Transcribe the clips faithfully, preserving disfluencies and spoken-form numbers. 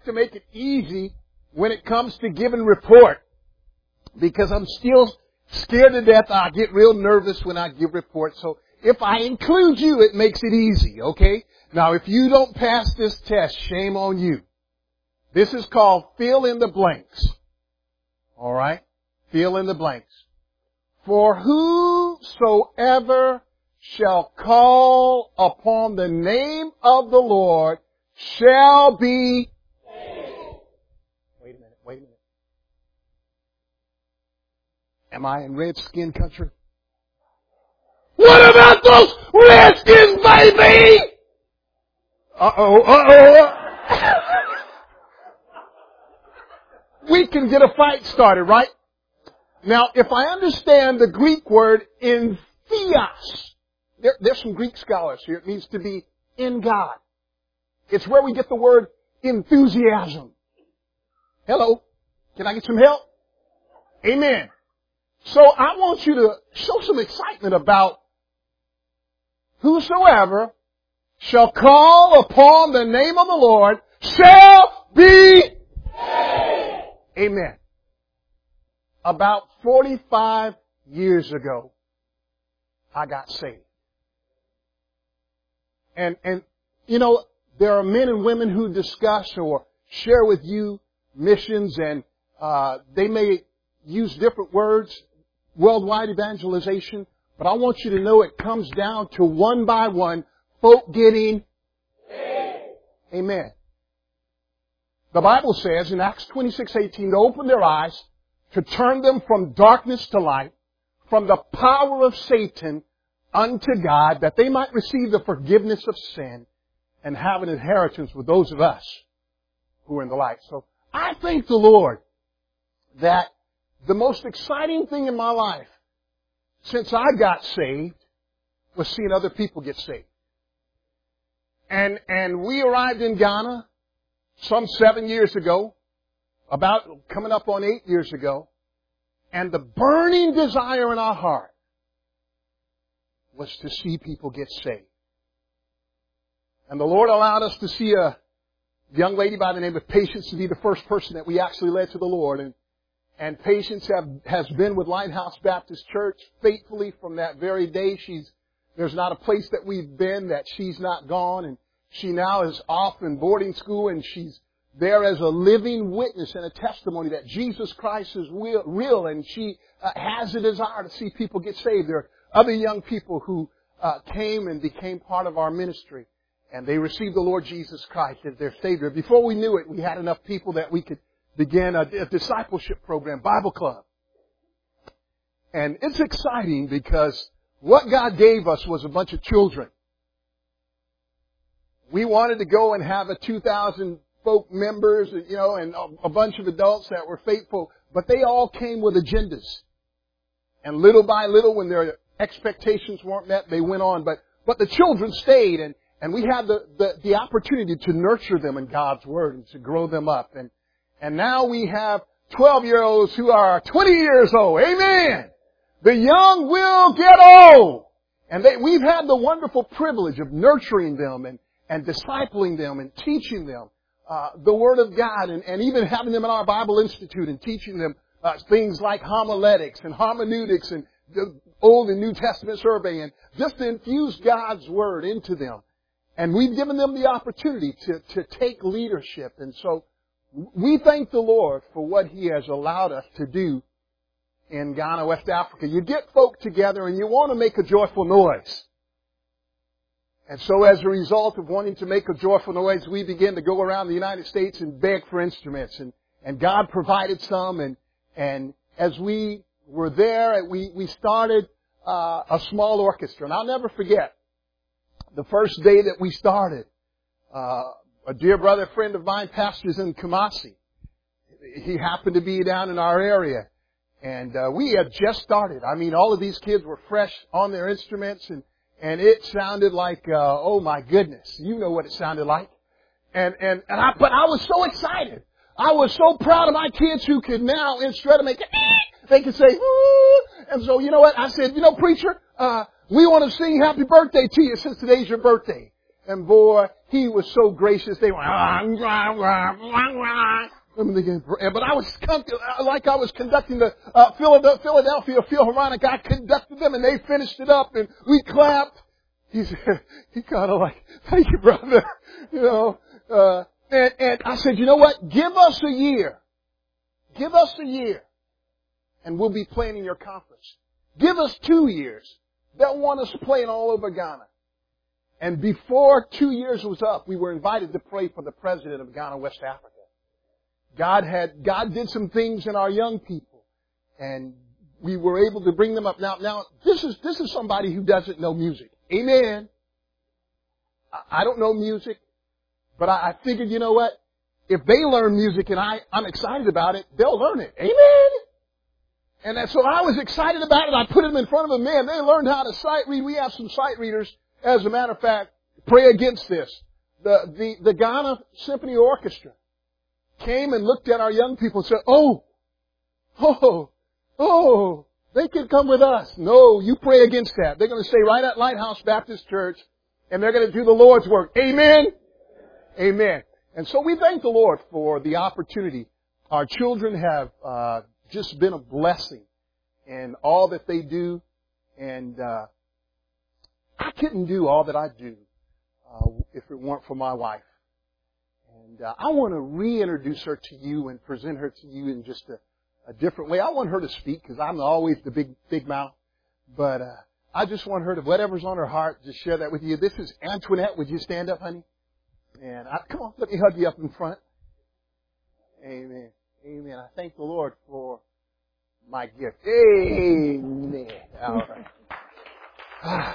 like to make it easy when it comes to giving report, because I'm still scared to death. I get real nervous when I give reports. So if I include you, it makes it easy, okay? Now, if you don't pass this test, shame on you. This is called fill in the blanks. All right? Fill in the blanks. For whosoever shall call upon the name of the Lord shall be saved. Wait a minute, wait a minute. Am I in redskin country? What about those Redskins, baby? Uh-oh, uh-oh. We can get a fight started, right? Now, if I understand the Greek word enthios, there, there's some Greek scholars here. It means to be in God. It's where we get the word enthusiasm. Hello? Can I get some help? Amen. So I want you to show some excitement about whosoever shall call upon the name of the Lord shall be saved. Amen. About forty-five years ago, I got saved. And, and, you know, there are men and women who discuss or share with you missions, and, uh, they may use different words, worldwide evangelization, but I want you to know it comes down to one by one, folk getting saved. Amen. The Bible says in Acts twenty-six eighteen to open their eyes, to turn them from darkness to light, from the power of Satan unto God, that they might receive the forgiveness of sin and have an inheritance with those of us who are in the light. So I thank the Lord that the most exciting thing in my life since I got saved was seeing other people get saved. And, and we arrived in Ghana some seven years ago, about coming up on eight years ago, and the burning desire in our heart was to see people get saved. And the Lord allowed us to see a young lady by the name of Patience to be the first person that we actually led to the Lord. And, and Patience have, has been with Lighthouse Baptist Church faithfully from that very day. She's, there's not a place that we've been that she's not gone. And she now is off in boarding school, and she's there as a living witness and a testimony that Jesus Christ is real, real and she uh, has a desire to see people get saved. There are other young people who uh, came and became part of our ministry, and they received the Lord Jesus Christ as their Savior. Before we knew it, we had enough people that we could begin a, a discipleship program, Bible Club. And it's exciting because what God gave us was a bunch of children. We wanted to go and have a two thousand folk members, you know, and a bunch of adults that were faithful, but they all came with agendas. And little by little, when their expectations weren't met, they went on. But, but the children stayed, and, and we had the, the, the opportunity to nurture them in God's Word and to grow them up. And, and now we have twelve-year-olds who are twenty years old. Amen! The young will get old. And they, we've had the wonderful privilege of nurturing them and, and discipling them and teaching them Uh, the Word of God, and, and even having them in our Bible Institute and teaching them uh, things like homiletics and hermeneutics and the Old and New Testament survey, and just to infuse God's Word into them. And we've given them the opportunity to, to take leadership. And so we thank the Lord for what He has allowed us to do in Ghana, West Africa. You get folk together and you want to make a joyful noise. And so as a result of wanting to make a joyful noise, we began to go around the United States and beg for instruments. And, and God provided some. And, and as we were there, we, we started uh, a small orchestra. And I'll never forget the first day that we started. Uh, a dear brother, friend of mine, pastors in Kumasi. He happened to be down in our area. And uh, we had just started. I mean, all of these kids were fresh on their instruments, and And it sounded like, uh, oh my goodness, you know what it sounded like. And, and, and I, but I was so excited. I was so proud of my kids who could now, instead of making, they could say, ooh. And so, you know what? I said, you know, preacher, uh, we want to sing happy birthday to you since today's your birthday. And boy, he was so gracious. They went, ah, rah, rah, rah, rah. I'm thinking, but I was like I was conducting the uh, Philadelphia Philharmonic. I conducted them, and they finished it up, and we clapped. He said, he kind of like, thank you, brother. You know, uh, and, and I said, you know what? Give us a year. Give us a year, and we'll be playing in your conference. Give us two years. They'll want us playing all over Ghana. And before two years was up, we were invited to pray for the president of Ghana, West Africa. God had, God did some things in our young people, and we were able to bring them up. Now, now, this is, this is somebody who doesn't know music. Amen. I don't know music, but I, I figured, you know what? If they learn music and I, I'm excited about it, they'll learn it. Amen. And that, so I was excited about it. I put them in front of them. Man, they learned how to sight read. We have some sight readers. As a matter of fact, pray against this. The, the, the Ghana Symphony Orchestra came and looked at our young people and said, oh, oh, oh, they can come with us. No, you pray against that. They're going to stay right at Lighthouse Baptist Church, and they're going to do the Lord's work. Amen? Amen. And so we thank the Lord for the opportunity. Our children have uh, just been a blessing in all that they do, and uh, I couldn't do all that I do uh, if it weren't for my wife. And uh, I want to reintroduce her to you and present her to you in just a, a different way. I want her to speak because I'm always the big, big mouth. But uh, I just want her to, whatever's on her heart, just share that with you. This is Antoinette. Would you stand up, honey? And I, come on, let me hug you up in front. Amen. Amen. I thank the Lord for my gift. Amen. All right.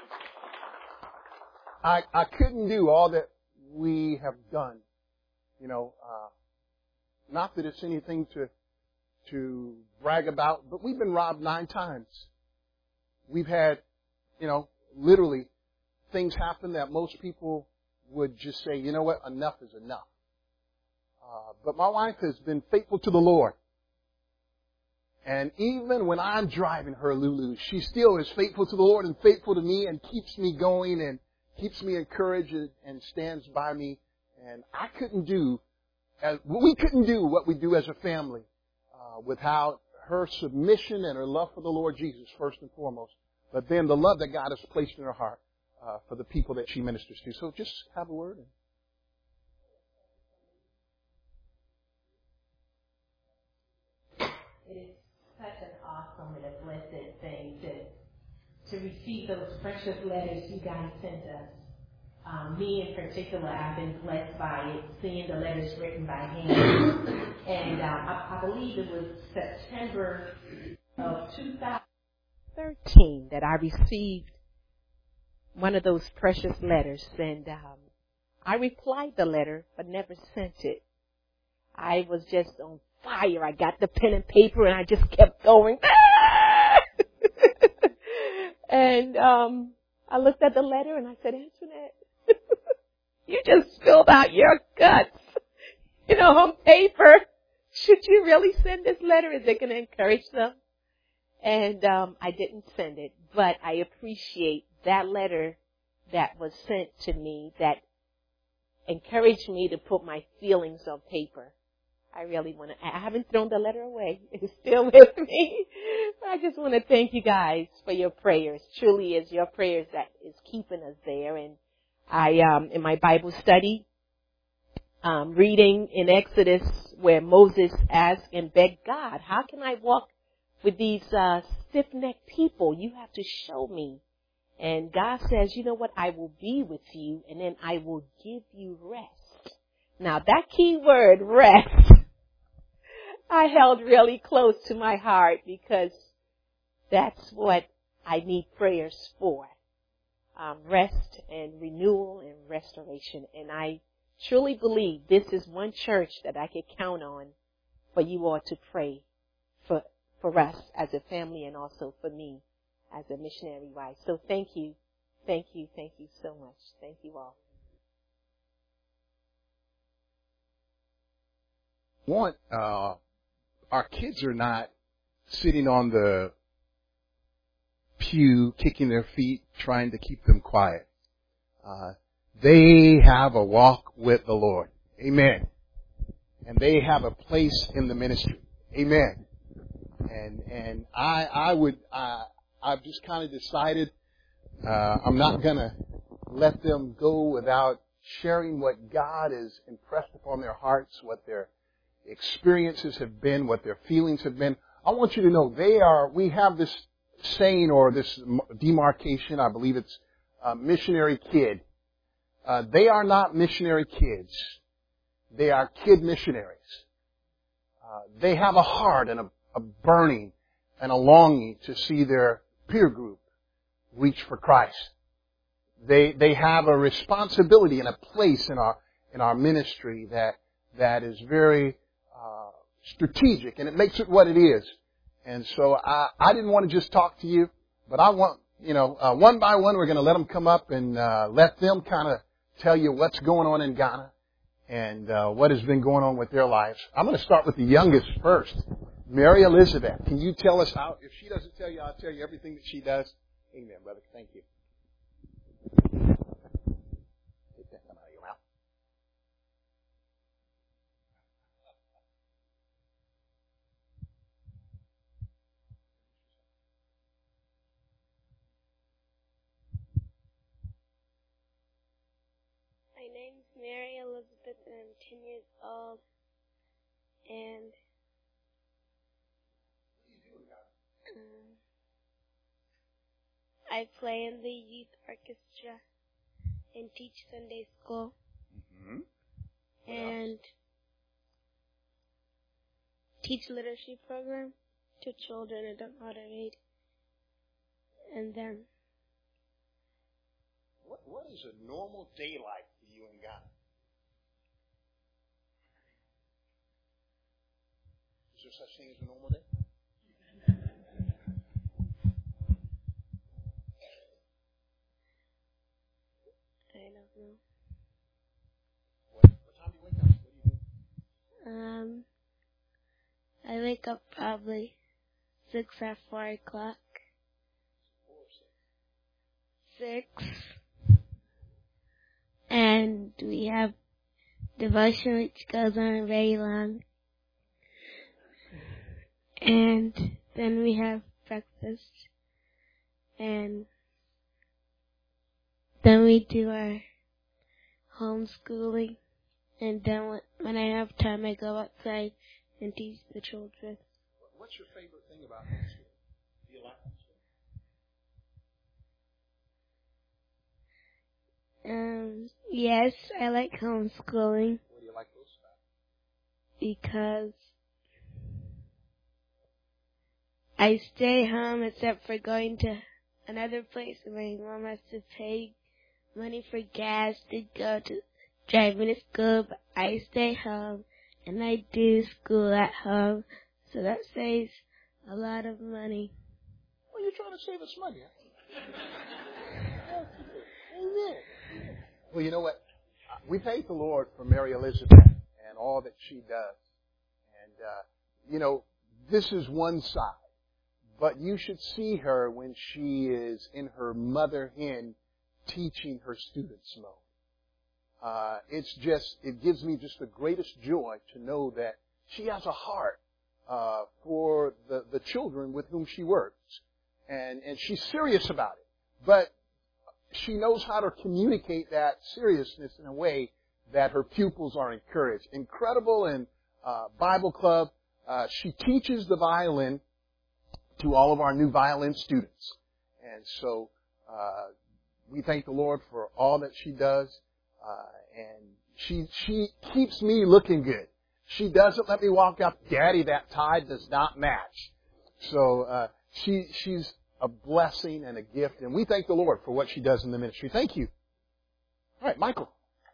I, I couldn't do all that we have done. You know, uh, not that it's anything to, to brag about, but we've been robbed nine times. We've had, you know, literally things happen that most people would just say, you know what, enough is enough. Uh, but my wife has been faithful to the Lord. And even when I'm driving her Lulu, she still is faithful to the Lord and faithful to me and keeps me going and keeps me encouraged and stands by me. And I couldn't do, as, we couldn't do what we do as a family uh, without her submission and her love for the Lord Jesus first and foremost. But then the love that God has placed in her heart uh, for the people that she ministers to. So just have a word. It is such an awesome and a blessed thing to to receive those precious letters you guys sent us. Um, me in particular, I've been blessed by it, seeing the letters written by hand. And uh, I, I believe it was September of two thousand thirteen that I received one of those precious letters. And um, I replied the letter, but never sent it. I was just on fire. I got the pen and paper, and I just kept going. And um, I looked at the letter, and I said, Antoinette, you just spilled out your guts, you know, on paper. Should you really send this letter? Is it going to encourage them? And um, I didn't send it, but I appreciate that letter that was sent to me that encouraged me to put my feelings on paper. I really want to, I haven't thrown the letter away. It's still with me. I just want to thank you guys for your prayers. Truly is your prayers that is keeping us there. And I, um, in my Bible study, um, reading in Exodus where Moses asked and begged God, how can I walk with these, uh, stiff-necked people? You have to show me. And God says, you know what? I will be with you and then I will give you rest. Now that key word, rest, I held really close to my heart because that's what I need prayers for. Um, rest and renewal and restoration. And I truly believe this is one church that I can count on for you all to pray for, for us as a family and also for me as a missionary wife. So thank you. Thank you. Thank you so much. Thank you all. One, uh, our kids are not sitting on the pew, kicking their feet, trying to keep them quiet. Uh, they have a walk with the Lord. Amen. And they have a place in the ministry. Amen. And and I I would I I've just kind of decided uh, I'm not going to let them go without sharing what God has impressed upon their hearts, what their experiences have been, what their feelings have been. I want you to know they are. We have this saying or this demarcation. I believe it's uh, missionary kid. Uh, they are not missionary kids. They are kid missionaries. Uh, they have a heart and a, a burning and a longing to see their peer group reach for Christ. They they have a responsibility and a place in our in our ministry that that is very uh, strategic, and it makes it what it is. And so I I didn't want to just talk to you, but I want you know uh, one by one we're going to let them come up and uh, let them kind of tell you what's going on in Ghana and uh, what has been going on with their lives. I'm going to start with the youngest first, Mary Elizabeth. Can you tell us how? If she doesn't tell you, I'll tell you everything that she does. Amen, brother. Thank you. Take that come out of your mouth. My name's Mary Elizabeth, and I'm ten years old. And um, I play in the youth orchestra and teach Sunday school. Mm-hmm. And teach literacy program to children who don't know how to read. And then What what is a normal day like for you in Ghana? Is there such thing as a normal day? I don't know. What, what time do you wake up? What do you do? Um, I wake up probably six or four o'clock. Four or six. Six. And we have devotion which goes on very long. And then we have breakfast. And then we do our homeschooling. And then when I have time, I go outside and teach the children. What's your favorite thing about homeschooling? Do you like homeschooling? Um, yes, I like homeschooling. What do you like most about Because I stay home except for going to another place and my mom has to pay money for gas to go to drive me to school, but I stay home and I do school at home, so that saves a lot of money. Well, you're trying to save us money, huh? Amen. Well, you know what? We thank the Lord for Mary Elizabeth and all that she does. And, uh, you know, this is one side. But you should see her when she is in her mother hen teaching her students mode. Uh, it's just, it gives me just the greatest joy to know that she has a heart uh, for the, the children with whom she works. And, and she's serious about it. But she knows how to communicate that seriousness in a way that her pupils are encouraged. Incredible in uh, Bible Club. Uh, she teaches the violin to all of our new violin students. And so uh, we thank the Lord for all that she does. Uh, and she she keeps me looking good. She doesn't let me walk out, Daddy, that tie does not match. So uh, she she's a blessing and a gift. And we thank the Lord for what she does in the ministry. Thank you. All right, Michael.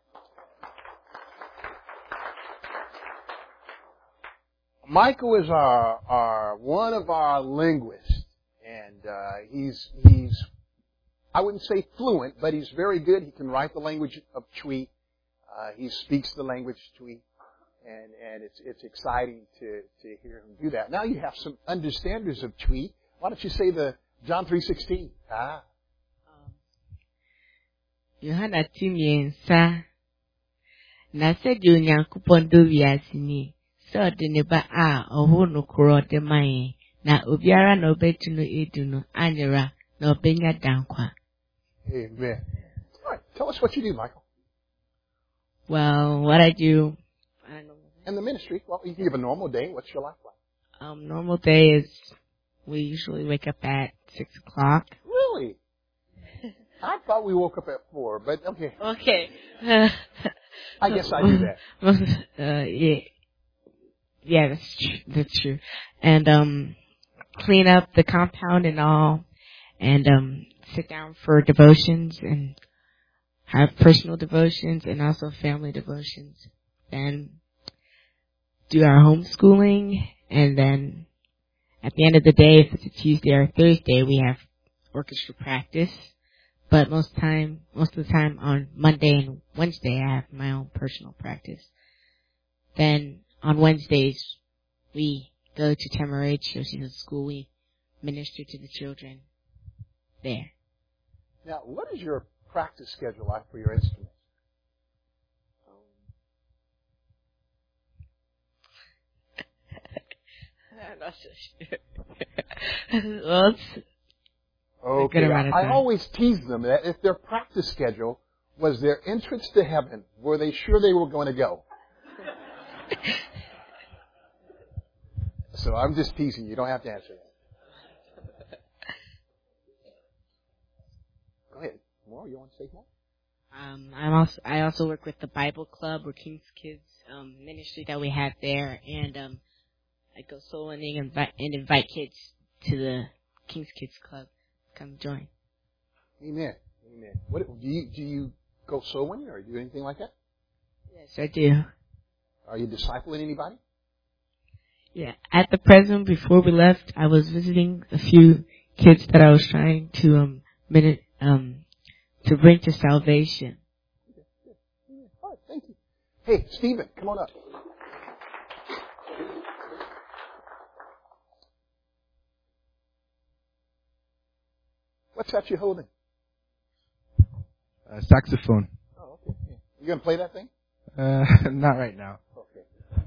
Michael is our, our one of our linguists, and uh, he's he's I wouldn't say fluent, but he's very good. He can write the language of Twi. Uh, he speaks the language Twi, and and it's it's exciting to to hear him do that. Now you have some understanders of Twi. Why don't you say the John three sixteen? Ah. Yohana Timiensa. Na said you Yankupon Duviasini. So the neba a or no kuro de mae. Na Ubiara no betuno eduno, Anira, no benya dankwa. Amen. All right. Tell us what you do, Michael. Well, what I do. I don't know. And the ministry. Well, you can give a normal day. What's your life like? Um, normal day is we usually wake up at six o'clock. Really? I thought we woke up at four, but okay. Okay. I guess I do that. uh, yeah. Yeah, that's true. That's true. And, um, clean up the compound and all, and, um, sit down for devotions and have personal devotions and also family devotions. Then do our homeschooling, and then at the end of the day, if it's a Tuesday or Thursday, we have orchestra practice. But most time, most of the time on Monday and Wednesday, I have my own personal practice. Then on Wednesdays, we go to Tamaray Children's School. We minister to the children there. Now, what is your practice schedule like for your instruments? I'm not so sure. Well, it's Okay, I, I always tease them that if their practice schedule was their entrance to heaven, were they sure they were going to go? So I'm just teasing you. You don't have to answer that. Go ahead. More? You want to say more? Um, I'm also I also work with the Bible Club or King's Kids um, ministry that we have there, and um, I go soul winning and invite, and invite kids to the King's Kids Club. Come join. Amen. Amen. What do you do? You go soul winning or do anything like that? Yes, I do. Are you discipling anybody? Yeah. At the present, before we left, I was visiting a few kids that I was trying to um minute um to bring to salvation. Okay, good. Yeah. All right, thank you. Hey, Stephen, come on up. What's that you're holding? Uh, saxophone. Oh, okay. Yeah. You gonna play that thing? Uh, not right now. Okay.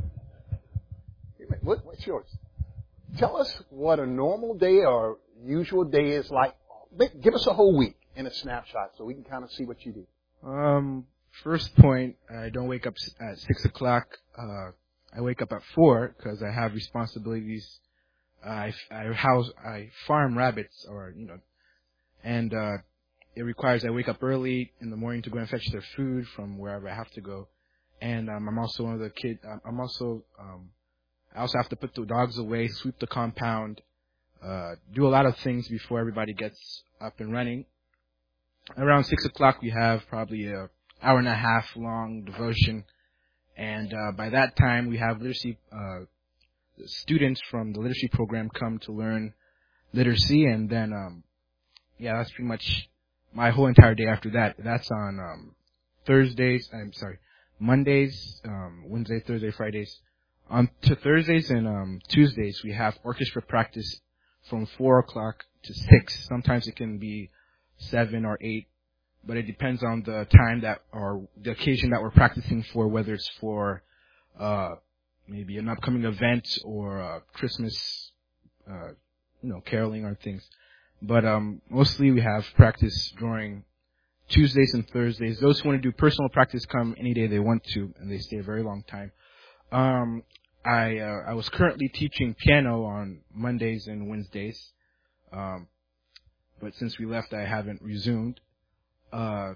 What, what's yours? Tell us what a normal day or usual day is like. Give us a whole week in a snapshot so we can kind of see what you do. Um, first point, I don't wake up at six o'clock. Uh, I wake up at four because I have responsibilities. I, I house, I farm rabbits, or you know. And uh, it requires I wake up early in the morning to go and fetch their food from wherever I have to go. And um, I'm also one of the kids. I'm also um, I also have to put the dogs away, sweep the compound, uh, do a lot of things before everybody gets up and running. Around six o'clock, we have probably a hour and a half long devotion, and uh, by that time, we have literacy uh, students from the literacy program come to learn literacy, and then. Um, Yeah, that's pretty much my whole entire day after that. That's on um, Thursdays, I'm sorry, Mondays, um, Wednesday, Thursday, Fridays. On to Thursdays and um, Tuesdays, we have orchestra practice from four o'clock to six. Sometimes it can be seven or eight, but it depends on the time that, or the occasion that we're practicing for, whether it's for uh, maybe an upcoming event or uh, Christmas, uh, you know, caroling or things. But um, mostly we have practice during Tuesdays and Thursdays. Those who want to do personal practice come any day they want to, and they stay a very long time. Um, I uh, I was currently teaching piano on Mondays and Wednesdays, um, but since we left, I haven't resumed. Uh,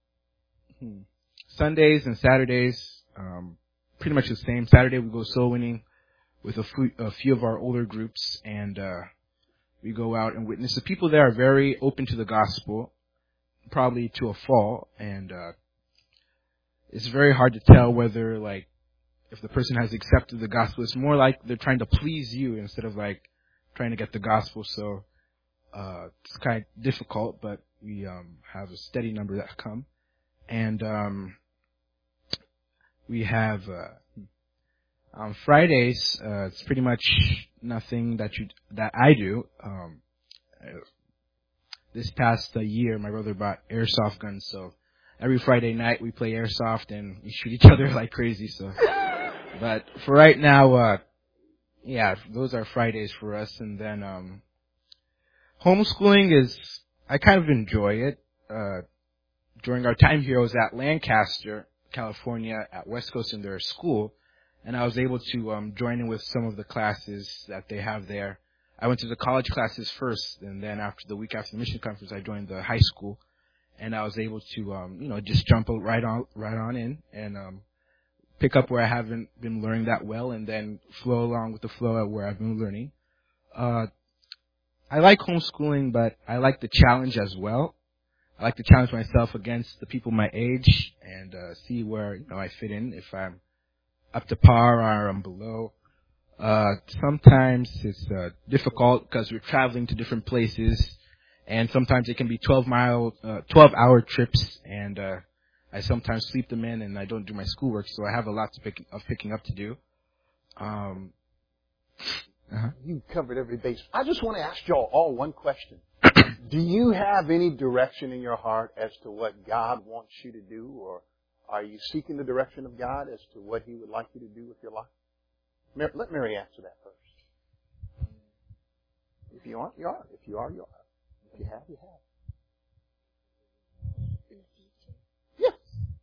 hmm. Sundays and Saturdays, um, pretty much the same. Saturday we go soul winning with a few, a few of our older groups, and uh, we go out and witness. The people there are very open to the gospel, probably to a fault, and uh, it's very hard to tell whether, like, if the person has accepted the gospel. It's more like they're trying to please you instead of, like, trying to get the gospel. So uh, it's kind of difficult, but we um, have a steady number that come. And um, we have... Uh, On Fridays, uh, it's pretty much nothing that you that I do. Um, this past uh, year, my brother bought airsoft guns, so every Friday night we play airsoft and we shoot each other like crazy. So, but for right now, uh, yeah, those are Fridays for us. And then um, homeschooling is, I kind of enjoy it. Uh, during our time here, I was at Lancaster, California, at West Coast in their school, and I was able to um, join in with some of the classes that they have there. I went to the college classes first, and then after the week after the mission conference, I joined the high school, and I was able to, um, you know, just jump right on, right on in and um, pick up where I haven't been learning that well, and then flow along with the flow at where I've been learning. Uh, I like homeschooling, but I like the challenge as well. I like to challenge myself against the people my age and uh, see where, you know, I fit in, if I'm up to par or I'm below. Uh, sometimes it's uh, difficult because we're traveling to different places, and sometimes it can be twelve mile, uh, twelve hour trips, and uh, I sometimes sleep them in, and I don't do my schoolwork, so I have a lot to pick, of picking up to do. Um, uh-huh. You covered every base. I just want to ask y'all all one question. Do you have any direction in your heart as to what God wants you to do, or are you seeking the direction of God as to what He would like you to do with your life? Let Mary answer that first. If you aren't, you are. If you are, you are. If you have, you have. Yes.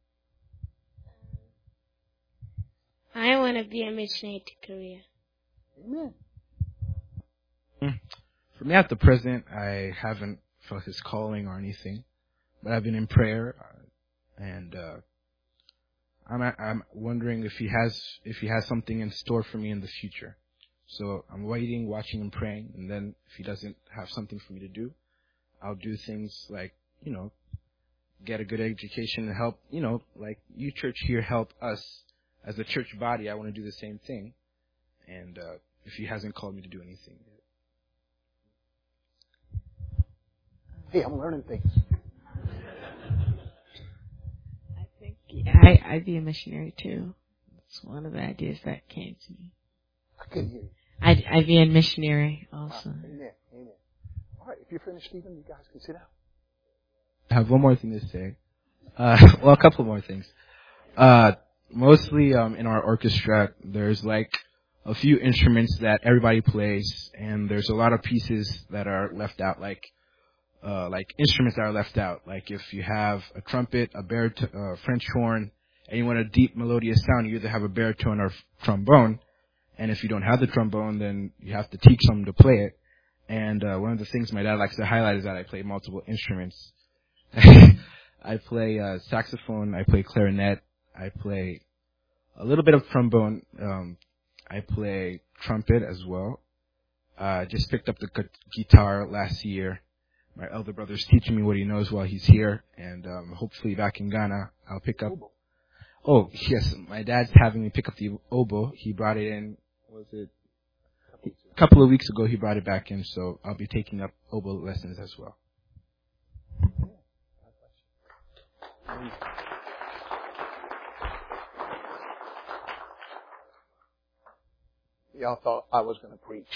I want to be a missionary to Korea. Amen. For me, at the present, I haven't felt His calling or anything, but I've been in prayer, uh, and uh, I'm I'm wondering if He has if He has something in store for me in the future. So I'm waiting, watching, and praying, and then if He doesn't have something for me to do, I'll do things like, you know, get a good education and help, you know, like you church here help us as a church body. I want to do the same thing, and uh, if He hasn't called me to do anything yet. Hey, I'm learning things. I think I, I'd be a missionary too. It's one of the ideas that came to me. I couldn't hear you. I'd, I'd be a missionary also. Wow. Amen. Amen. All right, if you're finished, Stephen, you guys can sit down. I have one more thing to say. Uh, well, a couple more things. Uh, mostly um, in our orchestra, there's like a few instruments that everybody plays, and there's a lot of pieces that are left out, like Uh, like instruments that are left out. Like if you have a trumpet, a baritone, uh, French horn, and you want a deep melodious sound, you either have a baritone or f- trombone. And if you don't have the trombone, then you have to teach someone to play it. And uh, one of the things my dad likes to highlight is that I play multiple instruments. I play uh, saxophone, I play clarinet, I play a little bit of trombone, um, I play trumpet as well. I uh, just picked up the gu- guitar last year. My elder brother's teaching me what he knows while he's here, and um, hopefully back in Ghana, I'll pick up. Oh, yes, my dad's having me pick up the oboe. He brought it in, was it? A couple of weeks ago, he brought it back in, so I'll be taking up oboe lessons as well. Y'all thought I was going to preach.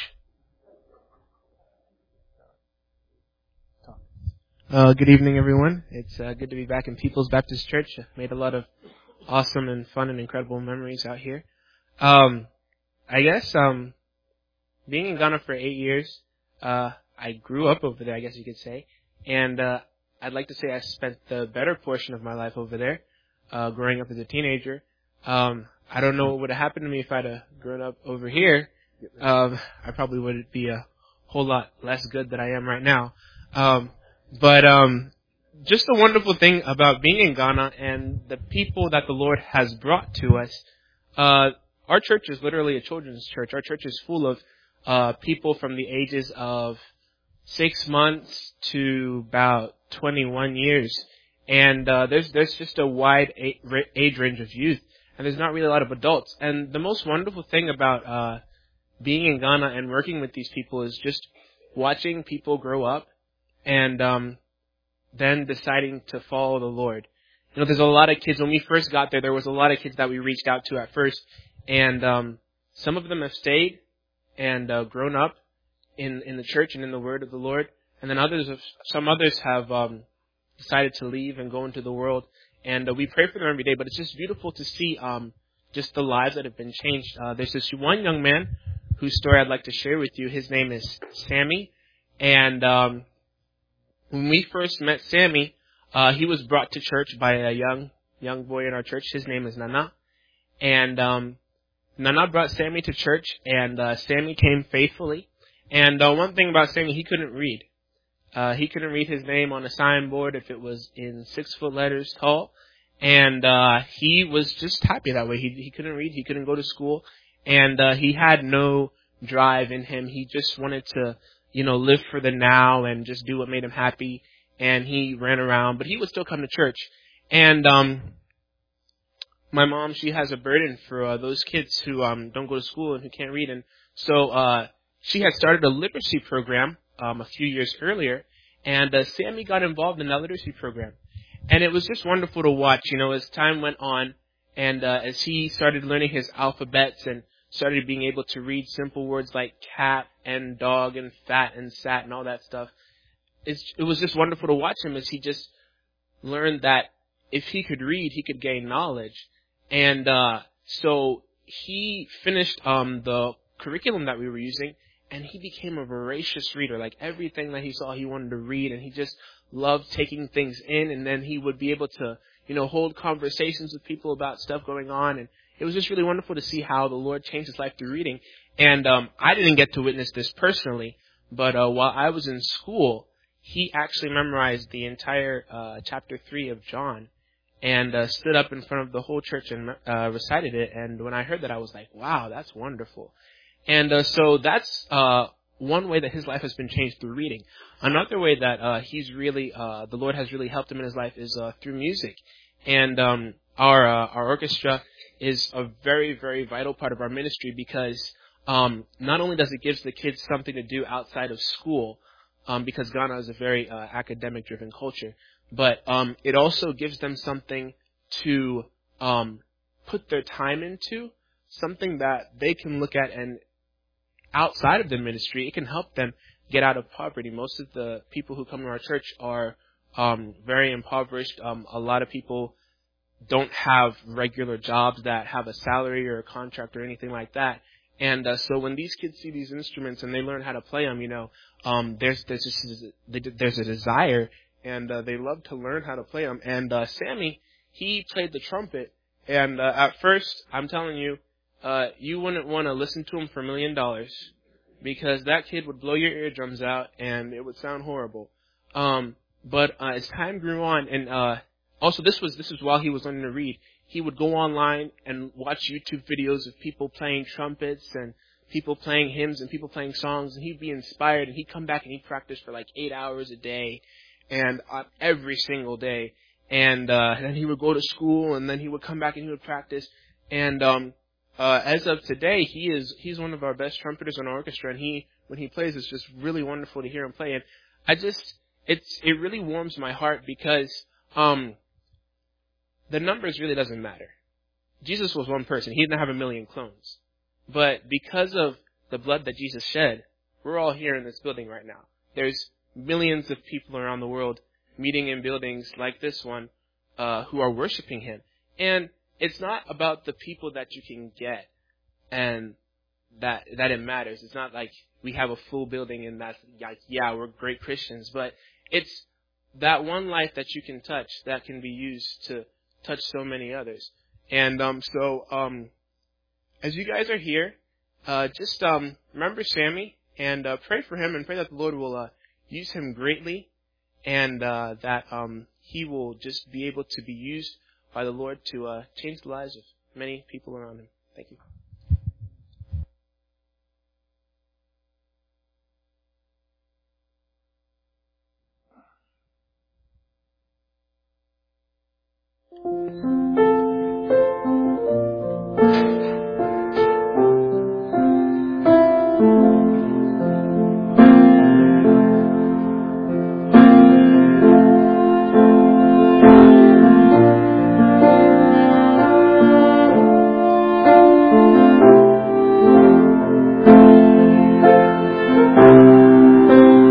Uh, good evening, everyone. It's uh, good to be back in People's Baptist Church. I've made a lot of awesome and fun and incredible memories out here. Um, I guess um, being in Ghana for eight years, uh, I grew up over there, I guess you could say. And uh, I'd like to say I spent the better portion of my life over there, uh, growing up as a teenager. Um, I don't know what would have happened to me if I'd have grown up over here. Um, I probably would be a whole lot less good than I am right now. Um, But um, just the wonderful thing about being in Ghana and the people that the Lord has brought to us, uh, our church is literally a children's church. Our church is full of uh, people from the ages of six months to about twenty-one years. And uh, there's there's just a wide age range of youth, and there's not really a lot of adults. And the most wonderful thing about uh, being in Ghana and working with these people is just watching people grow up. And um, then deciding to follow the Lord. You know, there's a lot of kids. When we first got there, there was a lot of kids that we reached out to at first. And um, some of them have stayed and uh, grown up in, in the church and in the word of the Lord. And then others, have, some others have um, decided to leave and go into the world. and uh, we pray for them every day. But it's just beautiful to see um, just the lives that have been changed. Uh, there's this one young man whose story I'd like to share with you. His name is Sammy, and um, when we first met Sammy, uh, he was brought to church by a young young boy in our church. His name is Nana, and um, Nana brought Sammy to church, and uh, Sammy came faithfully. And uh, one thing about Sammy, he couldn't read. Uh, he couldn't read his name on a signboard if it was in six-foot letters tall. And uh, he was just happy that way. He he couldn't read. He couldn't go to school. And uh, he had no drive in him. He just wanted to, you know, live for the now and just do what made him happy. And he ran around. But he would still come to church. And um, my mom, she has a burden for uh, those kids who um, don't go to school and who can't read. And so uh, she had started a literacy program Um, a few years earlier, and uh, Sammy got involved in that literacy program, and it was just wonderful to watch. You know, as time went on, and uh, as he started learning his alphabets and started being able to read simple words like cat and dog and fat and sat and all that stuff, it's, it was just wonderful to watch him as he just learned that if he could read, he could gain knowledge, and uh, so he finished um, the curriculum that we were using. And he became a voracious reader. Like everything that he saw, he wanted to read, and he just loved taking things in. And then he would be able to, you know, hold conversations with people about stuff going on. And it was just really wonderful to see how the Lord changed his life through reading. And um, I didn't get to witness this personally, but uh, while I was in school, he actually memorized the entire uh, chapter three of John, and uh, stood up in front of the whole church and uh, recited it. And when I heard that, I was like, "Wow, that's wonderful." And uh, so that's uh, one way that his life has been changed through reading. Another way that uh, he's really, uh, the Lord has really helped him in his life is uh, through music. And um, our uh, our orchestra is a very, very vital part of our ministry because um, not only does it give the kids something to do outside of school, um, because Ghana is a very uh, academic-driven culture, but um, it also gives them something to um, put their time into, something that they can look at and outside of the ministry, it can help them get out of poverty. Most of the people who come to our church are um, very impoverished. Um, a lot of people don't have regular jobs that have a salary or a contract or anything like that. And uh, so when these kids see these instruments and they learn how to play them, you know, um, there's there's just, there's a desire, and uh, they love to learn how to play them. And uh, Sammy, he played the trumpet, and uh, at first, I'm telling you, Uh, you wouldn't want to listen to him for a million dollars, because that kid would blow your eardrums out and it would sound horrible. Um, but uh, as time grew on, and uh, also this was this was while he was learning to read, he would go online and watch YouTube videos of people playing trumpets and people playing hymns and people playing songs, and he'd be inspired, and he'd come back and he'd practice for like eight hours a day, and uh, every single day. And, uh, and then he would go to school, and then he would come back and he would practice. And um, Uh, as of today, he is, he's one of our best trumpeters in our orchestra, and he, when he plays, it's just really wonderful to hear him play. And I just, it's, it really warms my heart because, um, the numbers really doesn't matter. Jesus was one person. He didn't have a million clones. But because of the blood that Jesus shed, we're all here in this building right now. There's millions of people around the world meeting in buildings like this one, uh, who are worshiping him. And it's not about the people that you can get and that that it matters. It's not like we have a full building and that's like, yeah, we're great Christians. But it's that one life that you can touch that can be used to touch so many others. And um, so um, as you guys are here, uh, just um, remember Sammy and uh, pray for him and pray that the Lord will uh, use him greatly, and uh, that um, he will just be able to be used by the Lord to uh, change the lives of many people around him. Thank you.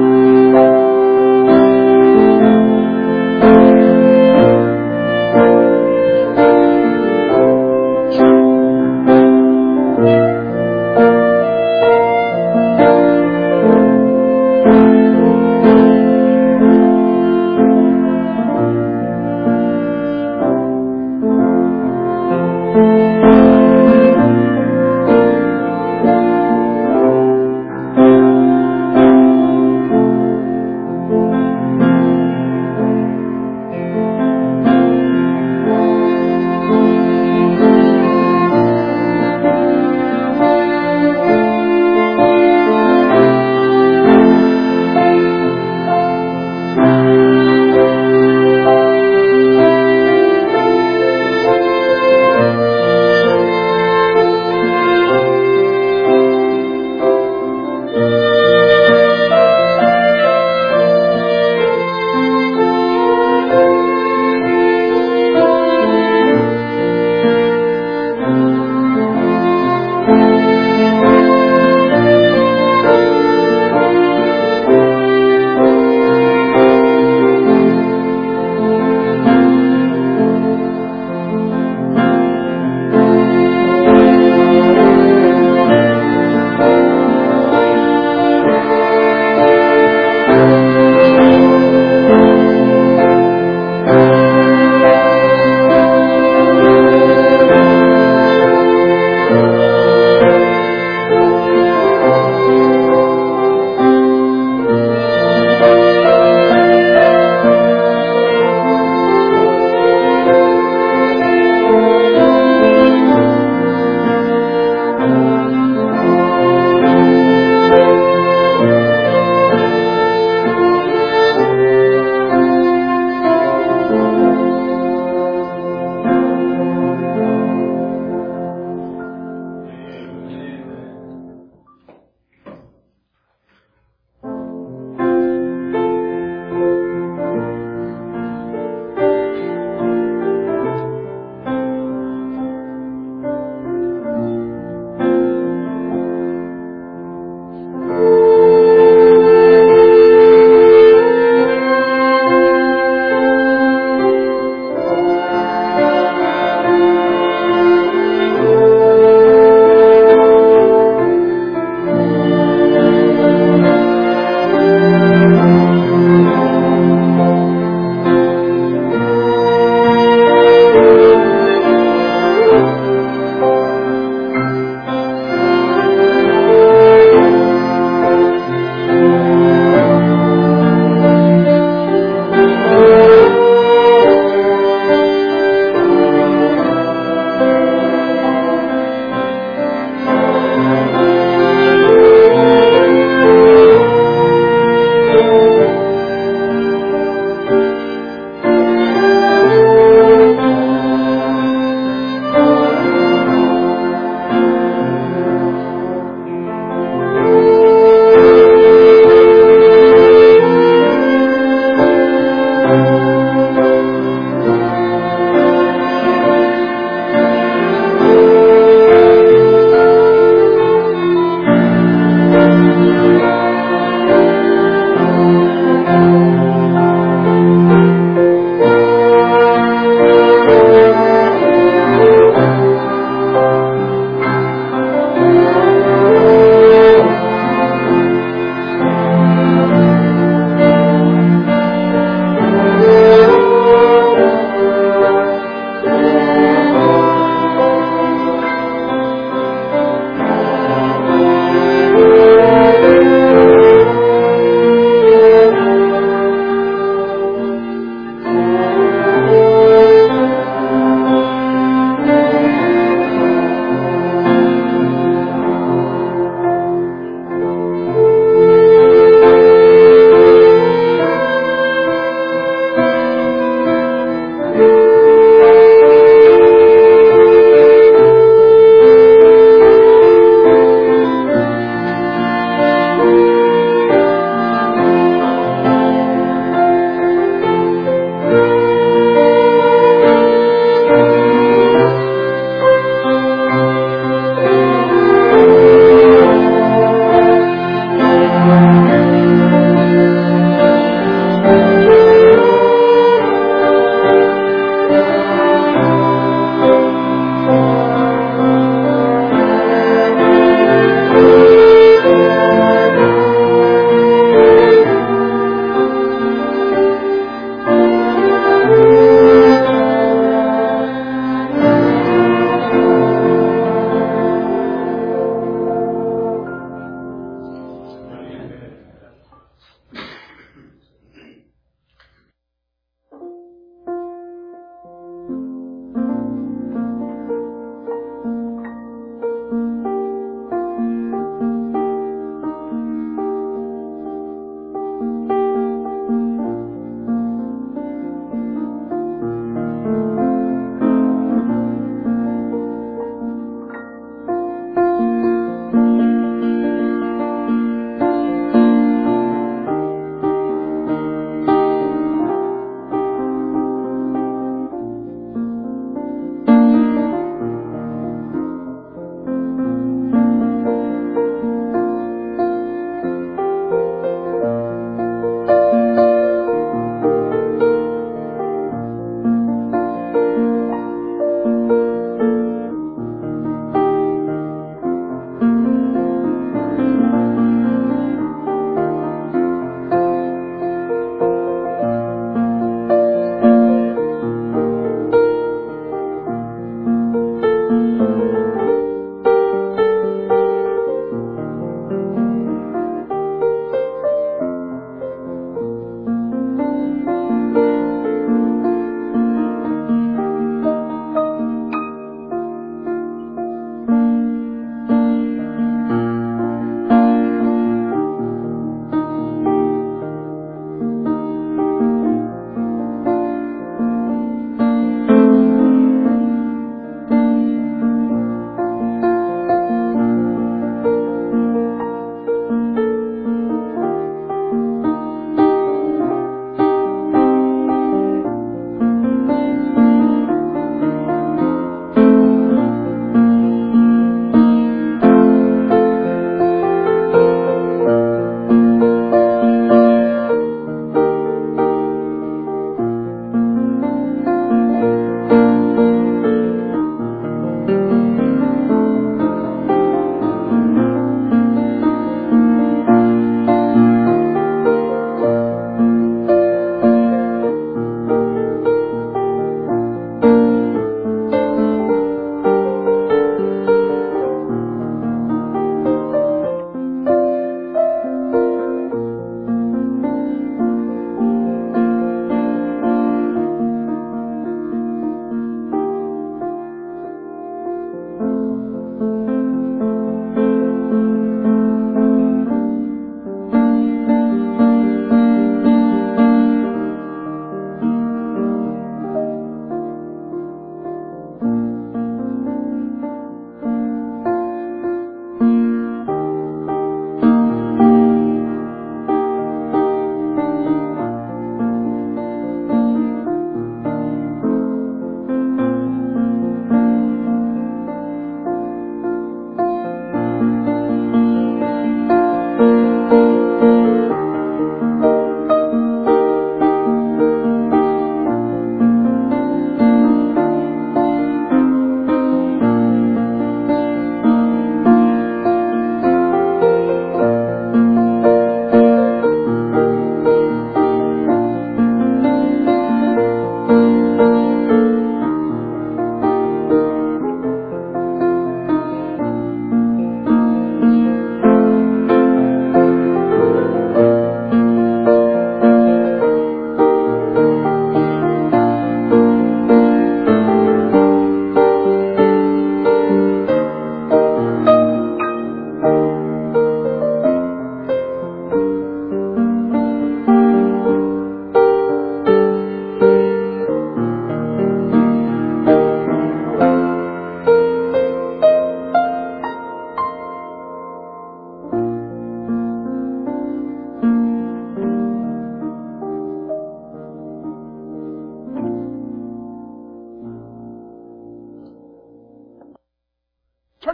Thank you.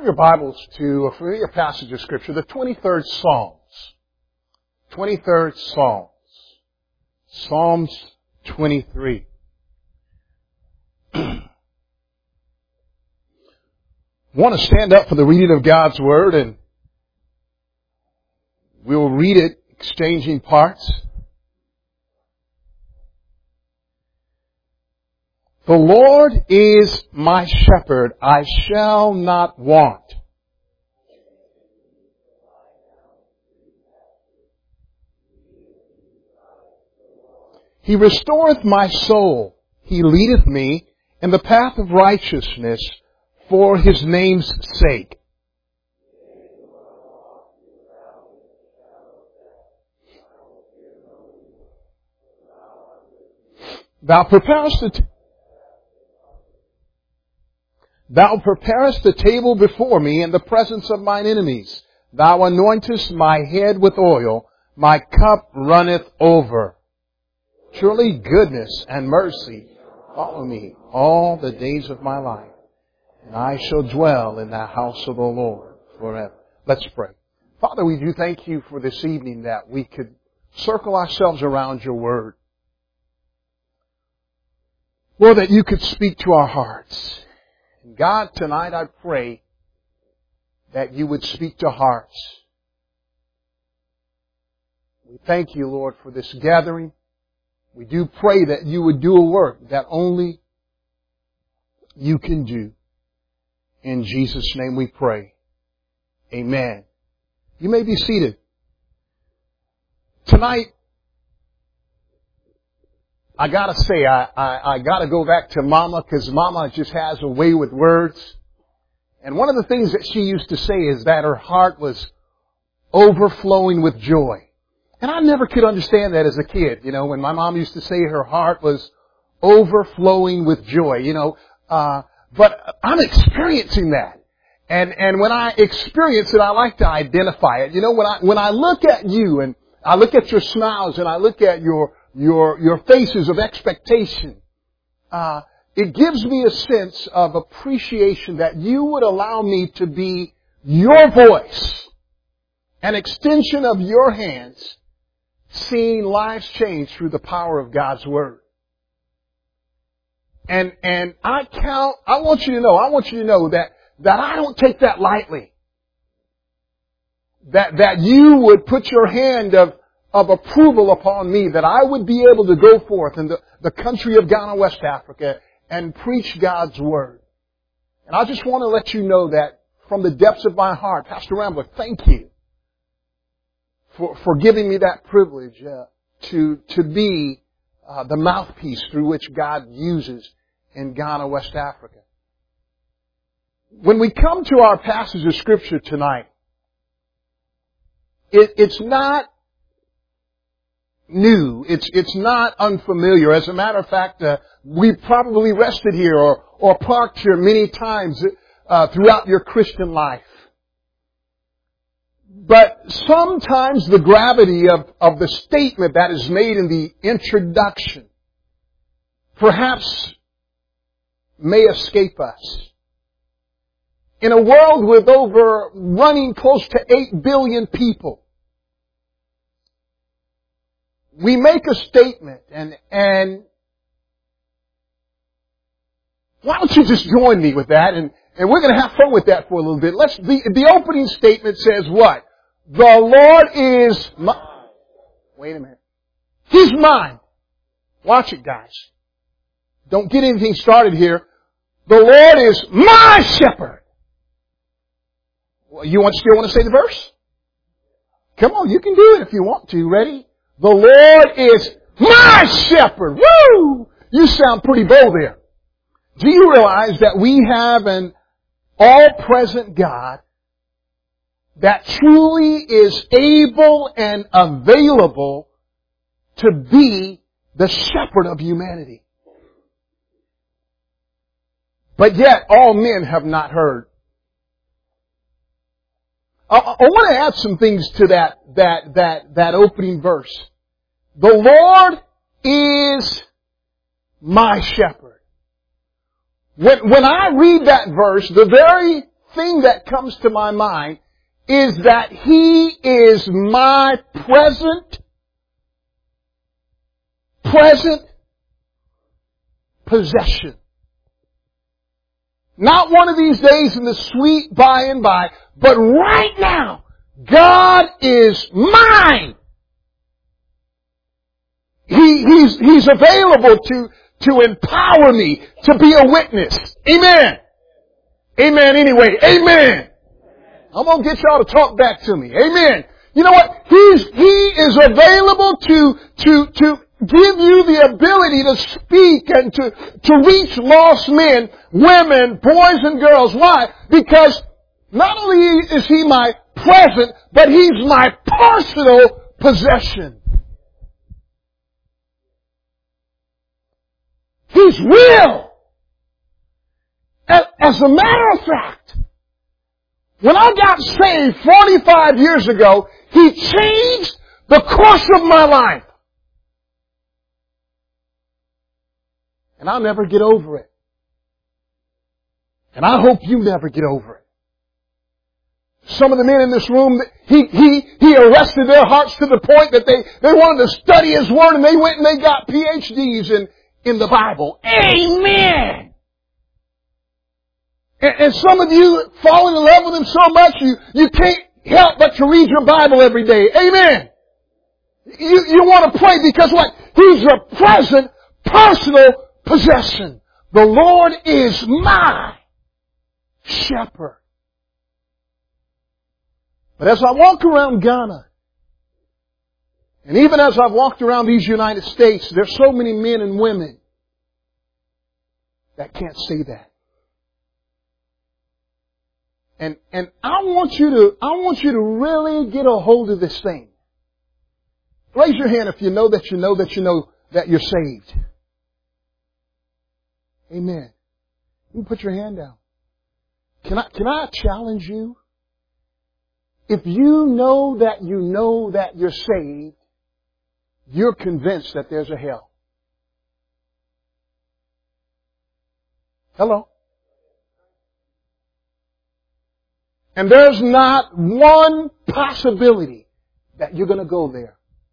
your Bibles to a familiar passage of Scripture, the twenty-third Psalms. twenty-third Psalms. Psalms twenty-three. Want to stand up for the reading of God's Word, and we'll read it, exchanging parts. The Lord is my shepherd, I shall not want. He restoreth my soul. He leadeth me in the path of righteousness for His name's sake. Thou preparest the t- Thou preparest the table before me in the presence of mine enemies. Thou anointest my head with oil. My cup runneth over. Surely goodness and mercy follow me all the days of my life. And I shall dwell in the house of the Lord forever. Let's pray. Father, we do thank You for this evening that we could circle ourselves around Your Word. Lord, that You could speak to our hearts. And God, tonight I pray that You would speak to hearts. We thank You, Lord, for this gathering. We do pray that You would do a work that only You can do. In Jesus' name we pray. Amen. You may be seated. Tonight, I gotta say, I, I, I gotta go back to Mama, because Mama just has a way with words. And one of the things that she used to say is that her heart was overflowing with joy. And I never could understand that as a kid, you know, when my mom used to say her heart was overflowing with joy, you know, uh, but I'm experiencing that. And, and when I experience it, I like to identify it. You know, when I, when I look at you and I look at your smiles and I look at your Your, your faces of expectation, uh, it gives me a sense of appreciation that You would allow me to be Your voice, an extension of Your hands, seeing lives change through the power of God's Word. And, and I count, I want you to know, I want you to know that, that I don't take that lightly. That, that You would put Your hand of of approval upon me, that I would be able to go forth in the, the country of Ghana, West Africa, and preach God's Word. And I just want to let you know that from the depths of my heart, Pastor Rambler, thank you for, for giving me that privilege uh, to, to be uh, the mouthpiece through which God uses in Ghana, West Africa. When we come to our passage of Scripture tonight, it, it's not new. It's, it's not unfamiliar. As a matter of fact, uh, we've probably rested here or, or parked here many times, uh, throughout your Christian life. But sometimes the gravity of, of the statement that is made in the introduction perhaps may escape us. In a world with over running close to eight billion people, we make a statement, and, and why don't you just join me with that, and, and we're going to have fun with that for a little bit. Let's, the, the opening statement says what? The Lord is my, wait a minute. He's mine. Watch it, guys. Don't get anything started here. The Lord is my shepherd. Well, you want, still want to say the verse? Come on, you can do it if you want to. Ready? The Lord is my shepherd. Woo! You sound pretty bold there. Do you realize that we have an all-present God that truly is able and available to be the shepherd of humanity? But yet all men have not heard. I, I want to add some things to that, that, that, that opening verse. The Lord is my shepherd. When, when I read that verse, the very thing that comes to my mind is that He is my present, present possession. Not one of these days in the sweet by and by, but right now, God is mine. He, he's, He's available to, to empower me to be a witness. Amen. Amen anyway. Amen. I'm going to get y'all to talk back to me. Amen. You know what? He's, He is available to, to, to give you the ability to speak and to, to reach lost men, women, boys and girls. Why? Because not only is He my present, but He's my personal possession. He's real. As a matter of fact, when I got saved forty-five years ago, He changed the course of my life. And I'll never get over it. And I hope you never get over it. Some of the men in this room, he, he, he arrested their hearts to the point that they, they wanted to study His Word, and they went and they got P H Ds in, in the Bible. Amen! And, and some of you fall in love with Him so much you, you can't help but to read your Bible every day. Amen! You, you want to pray because what? He's your present, personal possession. The Lord is my shepherd. But as I walk around Ghana, and even as I've walked around these United States, there's so many men and women that can't say that. And, and I want you to, I want you to really get a hold of this thing. Raise your hand if you know that you know that you know that you're saved. Amen. You can put your hand down. Can I, can I challenge you? If you know that you know that you're saved, you're convinced that there's a hell. Hello? And there's not one possibility that you're going to go there.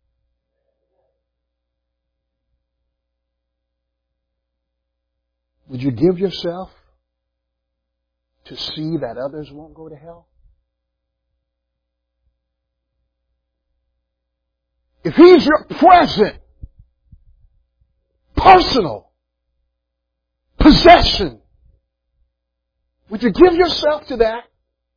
Would you give yourself to see that others won't go to hell? If He's your present, personal possession, would you give yourself to that?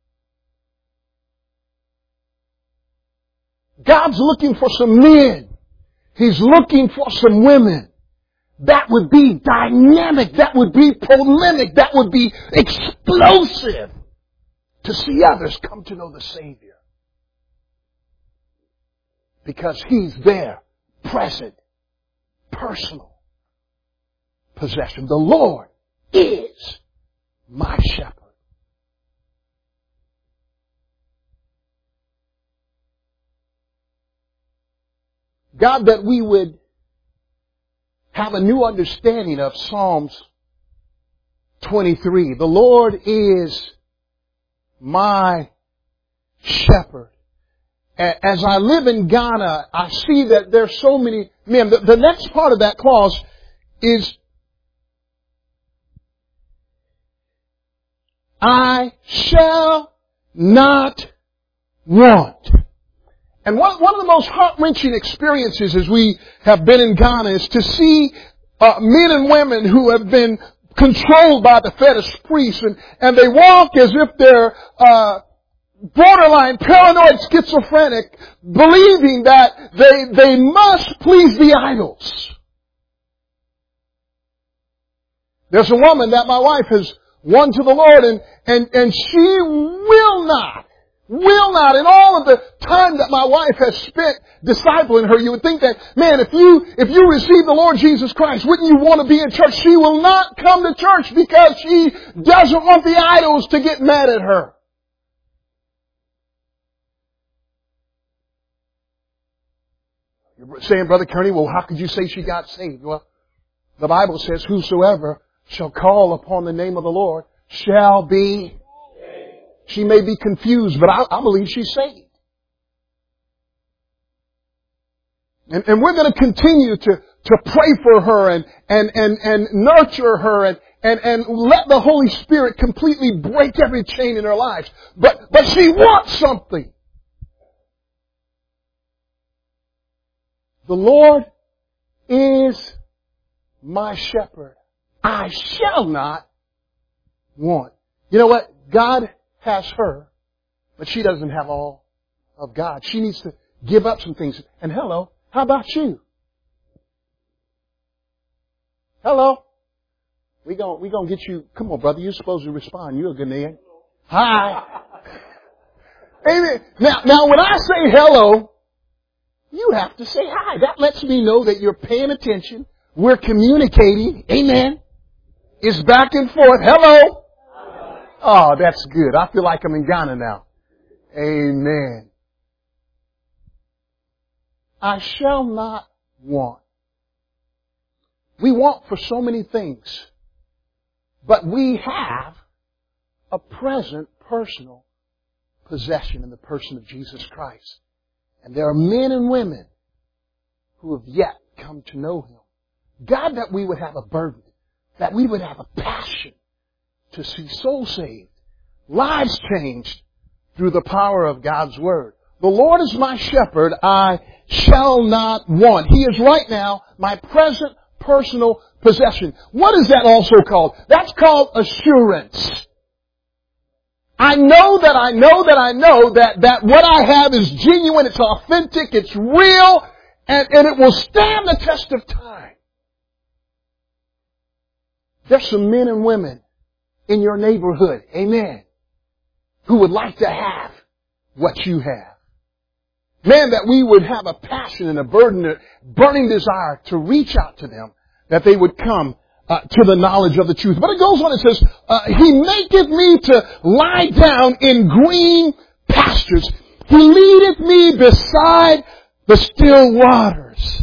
God's looking for some men. He's looking for some women. That would be dynamic. That would be polemic. That would be explosive to see others come to know the Savior. Because He's their present, personal possession. The Lord is my shepherd. God, that we would have a new understanding of Psalms twenty-three. The Lord is my shepherd. As I live in Ghana, I see that there's so many men. The, the next part of that clause is, I shall not want. And one, one of the most heart-wrenching experiences as we have been in Ghana is to see uh, men and women who have been controlled by the fetish priests, and, and they walk as if they're uh borderline paranoid schizophrenic, believing that they, they must please the idols. There's a woman that my wife has won to the Lord, and, and, and she will not, will not, in all of the time that my wife has spent discipling her, you would think that, man, if you, if you receive the Lord Jesus Christ, wouldn't you want to be in church? She will not come to church because she doesn't want the idols to get mad at her. You're saying, Brother Kearney, well, how could you say she got saved? Well, the Bible says, whosoever shall call upon the name of the Lord shall be saved. She may be confused, but I, I believe she's saved. And, and we're going to continue to, to pray for her and, and, and, and nurture her and, and, and let the Holy Spirit completely break every chain in her lives. But, but she wants something. The Lord is my shepherd. I shall not want. You know what? God has her, but she doesn't have all of God. She needs to give up some things. And hello, how about you? Hello? We gon' we gonna get you. Come on, brother. You're supposed to respond. You're a good man. Hi. Amen. Now, now, when I say hello, you have to say hi. That lets me know that you're paying attention. We're communicating. Amen. It's back and forth. Hello. Oh, that's good. I feel like I'm in Ghana now. Amen. I shall not want. We want for so many things, but we have a present personal possession in the person of Jesus Christ. And there are men and women who have yet come to know Him. God, that we would have a burden, that we would have a passion to see souls saved, lives changed through the power of God's Word. The Lord is my shepherd, I shall not want. He is right now my present personal possession. What is that also called? That's called assurance. I know that I know that I know that, that what I have is genuine, it's authentic, it's real, and, and it will stand the test of time. There's some men and women in your neighborhood, amen, who would like to have what you have. Man, that we would have a passion and a burden, a burning desire to reach out to them, that they would come uh, to the knowledge of the truth. But it goes on, it says, uh, He maketh me to lie down in green pastures. He leadeth me beside the still waters.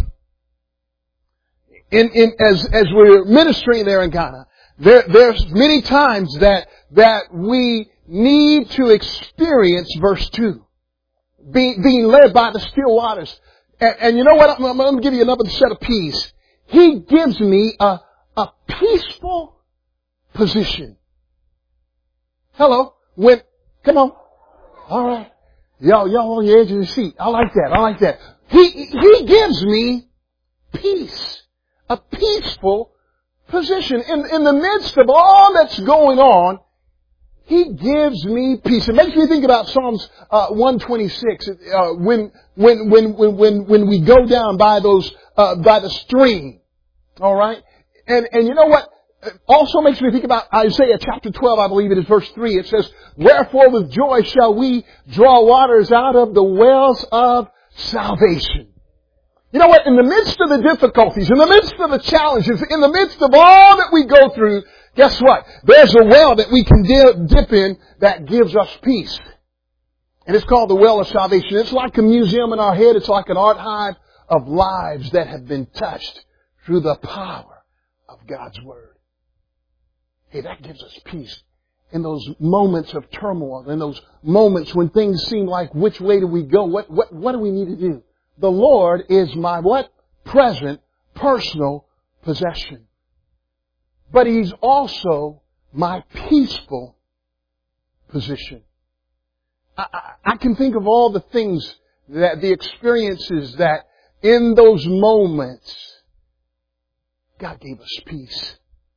In, in, as, as we're ministering there in Ghana, there, there's many times that, that we need to experience verse two. Being, being led by the still waters. And, and you know what? I'm, I'm going to give you another set of P's. He gives me a, a peaceful position. Hello? When, come on. All right. Y'all, y'all on the edge of the seat. I like that. I like that. He, he gives me peace. A peaceful position. In, in the midst of all that's going on, He gives me peace. It makes me think about Psalms uh, one twenty-six. Uh, when when when when when when we go down by those uh, by the stream, all right. And and you know what? It also makes me think about Isaiah chapter twelve. I believe it is verse three. It says, "Wherefore with joy shall we draw waters out of the wells of salvation." You know what? In the midst of the difficulties, in the midst of the challenges, in the midst of all that we go through, guess what? There's a well that we can dip in that gives us peace. And it's called the well of salvation. It's like a museum in our head. It's like an archive of lives that have been touched through the power of God's Word. Hey, that gives us peace. In those moments of turmoil, in those moments when things seem like, which way do we go? What, what, what do we need to do? The Lord is my what? Present, personal possession. But He's also my peaceful position. I, I, I can think of all the things that, the experiences that in those moments, God gave us peace.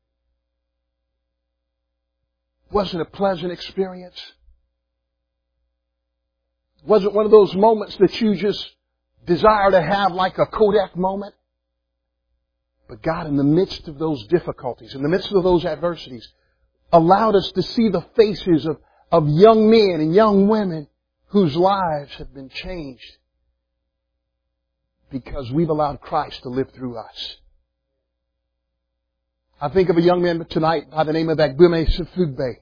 Was it a pleasant experience? Was it one of those moments that you just desire to have like a Kodak moment? But God, in the midst of those difficulties, in the midst of those adversities, allowed us to see the faces of, of young men and young women whose lives have been changed because we've allowed Christ to live through us. I think of a young man tonight by the name of Agbume Sifugbe.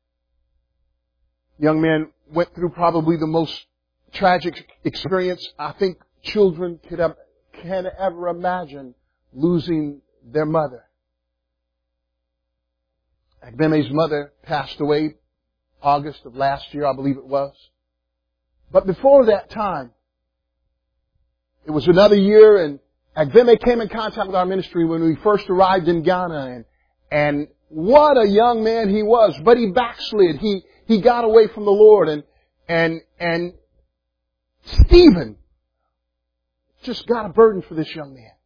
Young man went through probably the most tragic experience I think children could have, can ever imagine, losing their mother. Agbeme's mother passed away August of last year, I believe it was. But before that time, it was another year, and Agbeme came in contact with our ministry when we first arrived in Ghana, and, and what a young man he was. But he backslid. He, he got away from the Lord, and, and, and Stephen just got a burden for this young man.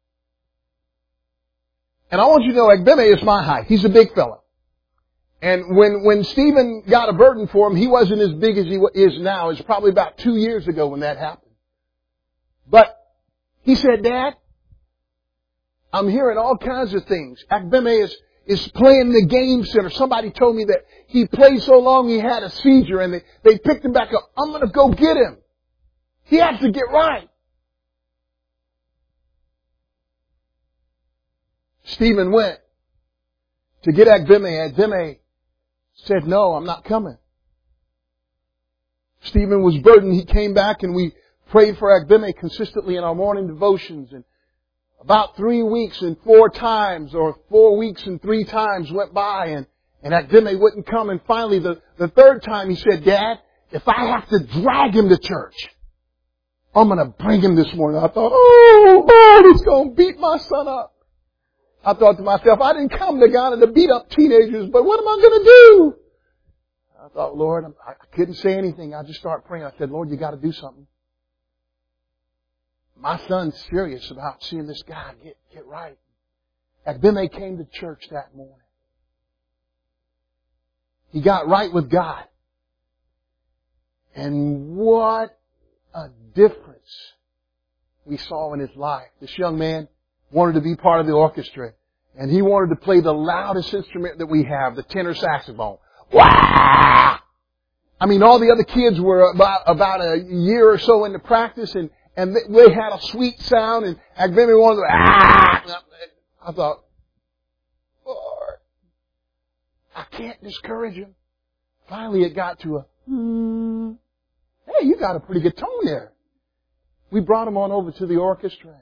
And I want you to know, Agbeme is my height. He's a big fella. And when, when Stephen got a burden for him, he wasn't as big as he is now. It's probably about two years ago when that happened. But he said, Dad, I'm hearing all kinds of things. Agbeme is, is playing the game center. Somebody told me that he played so long he had a seizure, and they, they picked him back up. I'm going to go get him. He has to get right. Stephen went to get Agbeme. Agbeme said, no, I'm not coming. Stephen was burdened. He came back, and we prayed for Agbeme consistently in our morning devotions. And about three weeks and four times, or four weeks and three times went by, and, and Agbeme wouldn't come. And finally, the, the third time, he said, Dad, if I have to drag him to church, I'm going to bring him this morning. I thought, oh, Lord, he's going to beat my son up. I thought to myself, I didn't come to Ghana to beat up teenagers, but what am I going to do? I thought, Lord, I couldn't say anything. I just started praying. I said, Lord, you got to do something. My son's serious about seeing this guy get, get right. Agbeme came to church that morning. He got right with God. And what a difference we saw in his life. This young man wanted to be part of the orchestra. And he wanted to play the loudest instrument that we have, the tenor saxophone. Wah! I mean, all the other kids were about, about a year or so into practice, and, and they had a sweet sound, and Agbeme wanted to, ah! I thought, Lord, I can't discourage him. Finally, it got to a, hmm, hey, you got a pretty good tone there. We brought him on over to the orchestra.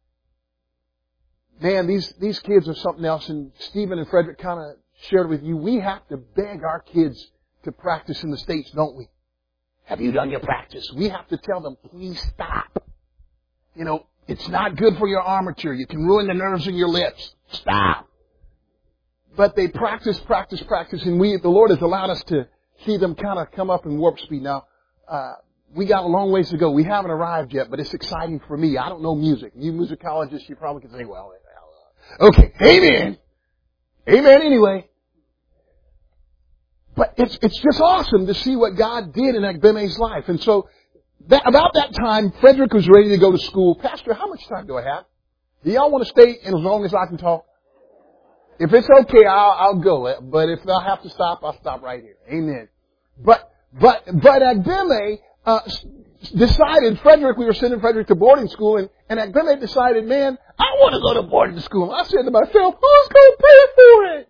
Man, these, these kids are something else, and Stephen and Frederick kind of shared with you, we have to beg our kids to practice in the States, don't we? Have you done your practice? We have to tell them, please stop. You know, it's not good for your armature. You can ruin the nerves in your lips. Stop. But they practice, practice, practice, and we, the Lord has allowed us to see them kind of come up in warp speed. Now, uh, we got a long ways to go. We haven't arrived yet, but it's exciting for me. I don't know music. You musicologists, you probably can say, well, okay, amen. Amen anyway. But it's, it's just awesome to see what God did in Agbeme's life. And so, that, about that time, Frederick was ready to go to school. Pastor, how much time do I have? Do y'all want to stay as long as I can talk? If it's okay, I'll, I'll go. But if I have to stop, I'll stop right here. Amen. But, but, but Agbeme, uh, decided, Frederick, we were sending Frederick to boarding school, and, and Agbeme decided, man, I want to go to boarding school. I said to myself, who's going to pay for it?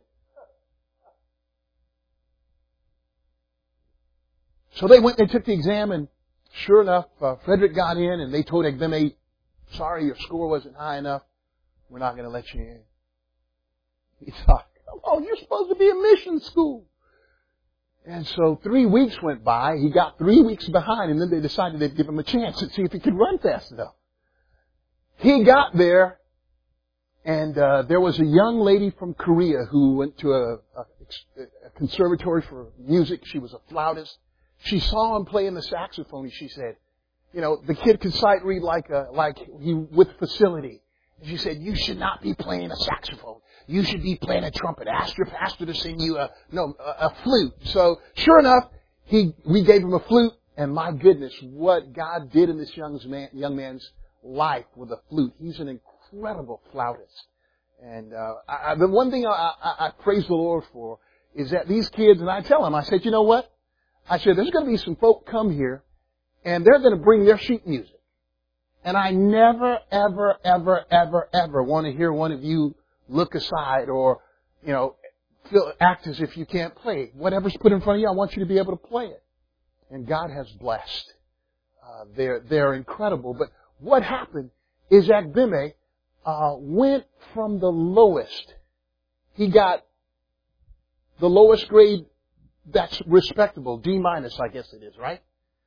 So they went, they took the exam, and sure enough, uh, Frederick got in, and they told Agbeme, sorry, your score wasn't high enough. We're not going to let you in. He thought, oh, you're supposed to be a mission school. And so three weeks went by. He got three weeks behind, and then they decided they'd give him a chance and see if he could run fast enough. He got there, and uh, there was a young lady from Korea who went to a, a, a conservatory for music. She was a flautist. She saw him playing the saxophone, and she said, you know, the kid could sight read like a, like he with facility. And she said, you should not be playing a saxophone. You should be playing a trumpet. Ask your pastor to sing you a, no, a, a flute. So, sure enough, he, we gave him a flute, and my goodness, what God did in this young man, young man's life with a flute. He's an incredible flautist. And, uh, I, the one thing I, I, I praise the Lord for is that these kids, and I tell them, I said, you know what? I said, there's going to be some folk come here, and they're going to bring their sheet music. And I never, ever, ever, ever, ever want to hear one of you look aside or, you know, feel, act as if you can't play. Whatever's put in front of you, I want you to be able to play it. And God has blessed. Uh, they're, they're incredible. But what happened is Agbeme uh, went from the lowest. He got the lowest grade that's respectable. D minus, I guess it is, right?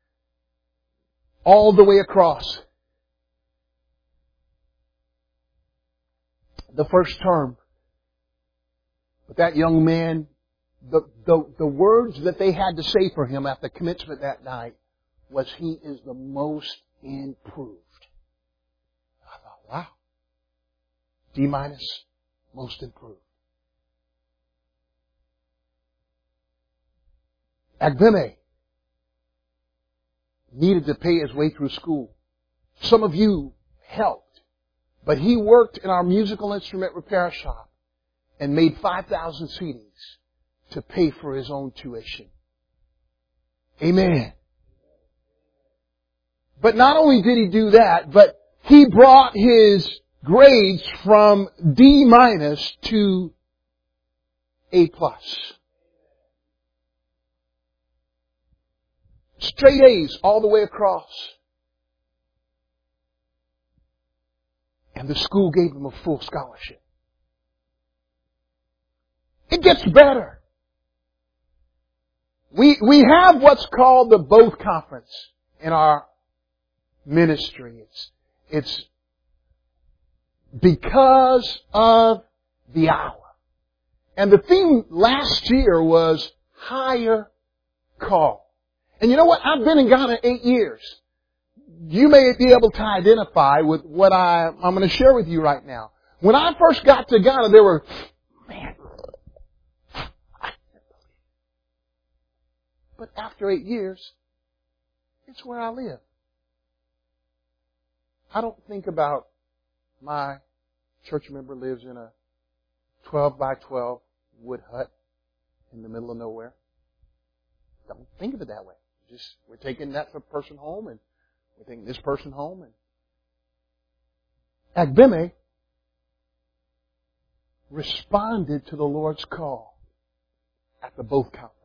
All the way across. The first term. But that young man, the, the, the words that they had to say for him at the commencement that night was, he is the most improved. I thought, wow. D minus, most improved. Agbeme needed to pay his way through school. Some of you helped, but he worked in our musical instrument repair shop and made five thousand C Ds to pay for his own tuition. Amen. But not only did he do that, but he brought his grades from D minus to A plus. Straight A's all the way across. And the school gave him a full scholarship. It gets better. We, we have what's called the Both Conference in our ministry. It's, it's because of the hour. And the theme last year was higher call. And you know what? I've been in Ghana eight years. You may be able to identify with what I, I'm going to share with you right now. When I first got to Ghana, there were, man, but after eight years, it's where I live. I don't think about my church member lives in a twelve by twelve wood hut in the middle of nowhere. Don't think of it that way. Just, we're taking that person home and we're taking this person home. And Agbeme responded to the Lord's call at the Both Conference.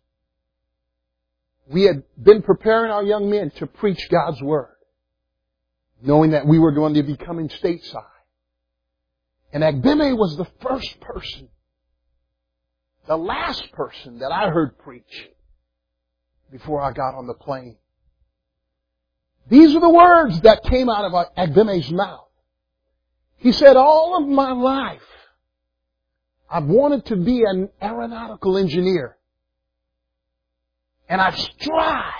We had been preparing our young men to preach God's Word, knowing that we were going to be coming stateside. And Agbeme was the first person, the last person that I heard preach before I got on the plane. These are the words that came out of Agbeme's mouth. He said, all of my life, I've wanted to be an aeronautical engineer. And I've strived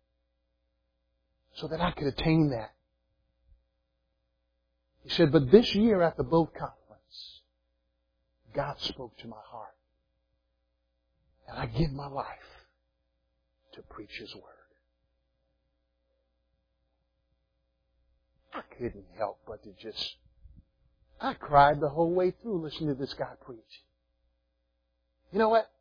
so that I could attain that. He said, but this year at the Both Conference, God spoke to my heart. And I give my life to preach His Word. I couldn't help but to just, I cried the whole way through listening to this guy preach. You know what?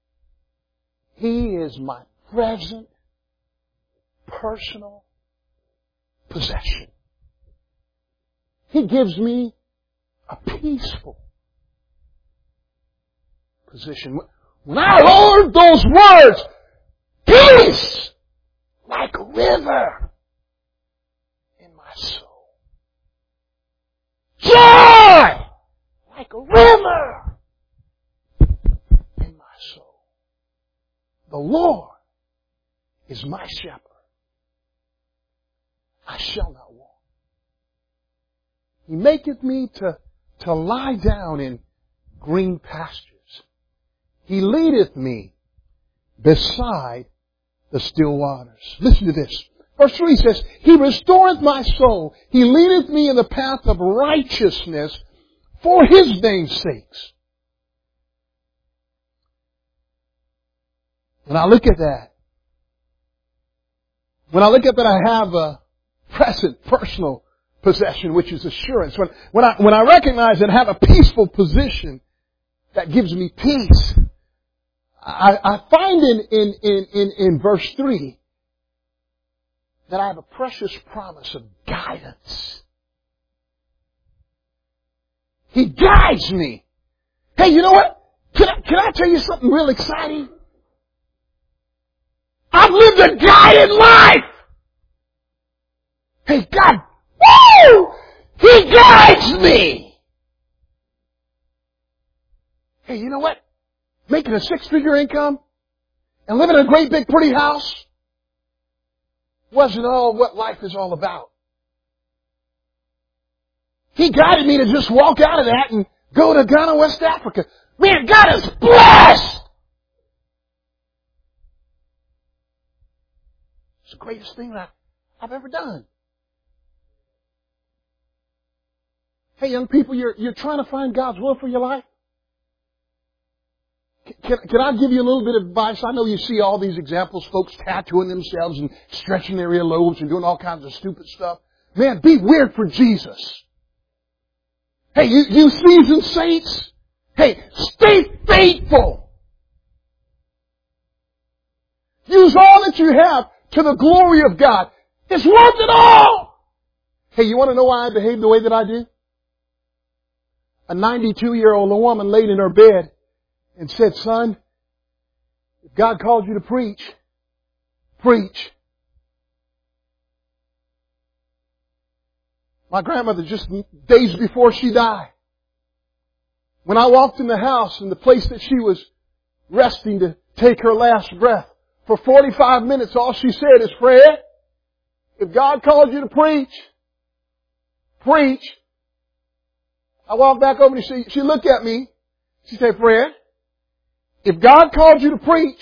He is my present, personal possession. He gives me a peaceful position. When I heard those words, peace like a river in my soul. Joy like a river in my soul. The Lord is my shepherd. I shall not want. He maketh me to, to lie down in green pastures. He leadeth me beside the still waters. Listen to this. Verse three says, He restoreth my soul. He leadeth me in the path of righteousness for His name's sakes. When I look at that, when I look at that, I have a present personal possession, which is assurance. When, when I, when I recognize and have a peaceful position that gives me peace, I, I find in, in, in, in, in verse three that I have a precious promise of guidance. He guides me. Hey, you know what? Can I, can I tell you something real exciting? I've lived a guided life. Hey, God, woo! He guides me. Hey, you know what? Making a six-figure income and living in a great big pretty house wasn't all what life is all about. He guided me to just walk out of that and go to Ghana, West Africa. Man, God is blessed! It's the greatest thing that I've ever done. Hey, young people, you're, you're trying to find God's will for your life? Can, can I give you a little bit of advice? I know you see all these examples, folks tattooing themselves and stretching their earlobes and doing all kinds of stupid stuff. Man, be weird for Jesus. Hey, you, you seasoned saints, hey, stay faithful. Use all that you have to the glory of God. It's worth it all. Hey, you want to know why I behave the way that I do? A ninety-two-year-old woman laid in her bed and said, son, if God called you to preach, preach. My grandmother, just days before she died, when I walked in the house in the place that she was resting to take her last breath, for forty-five minutes all she said is, Fred, if God called you to preach, preach. I walked back over and she, she looked at me. She said, Fred, if God called you to preach,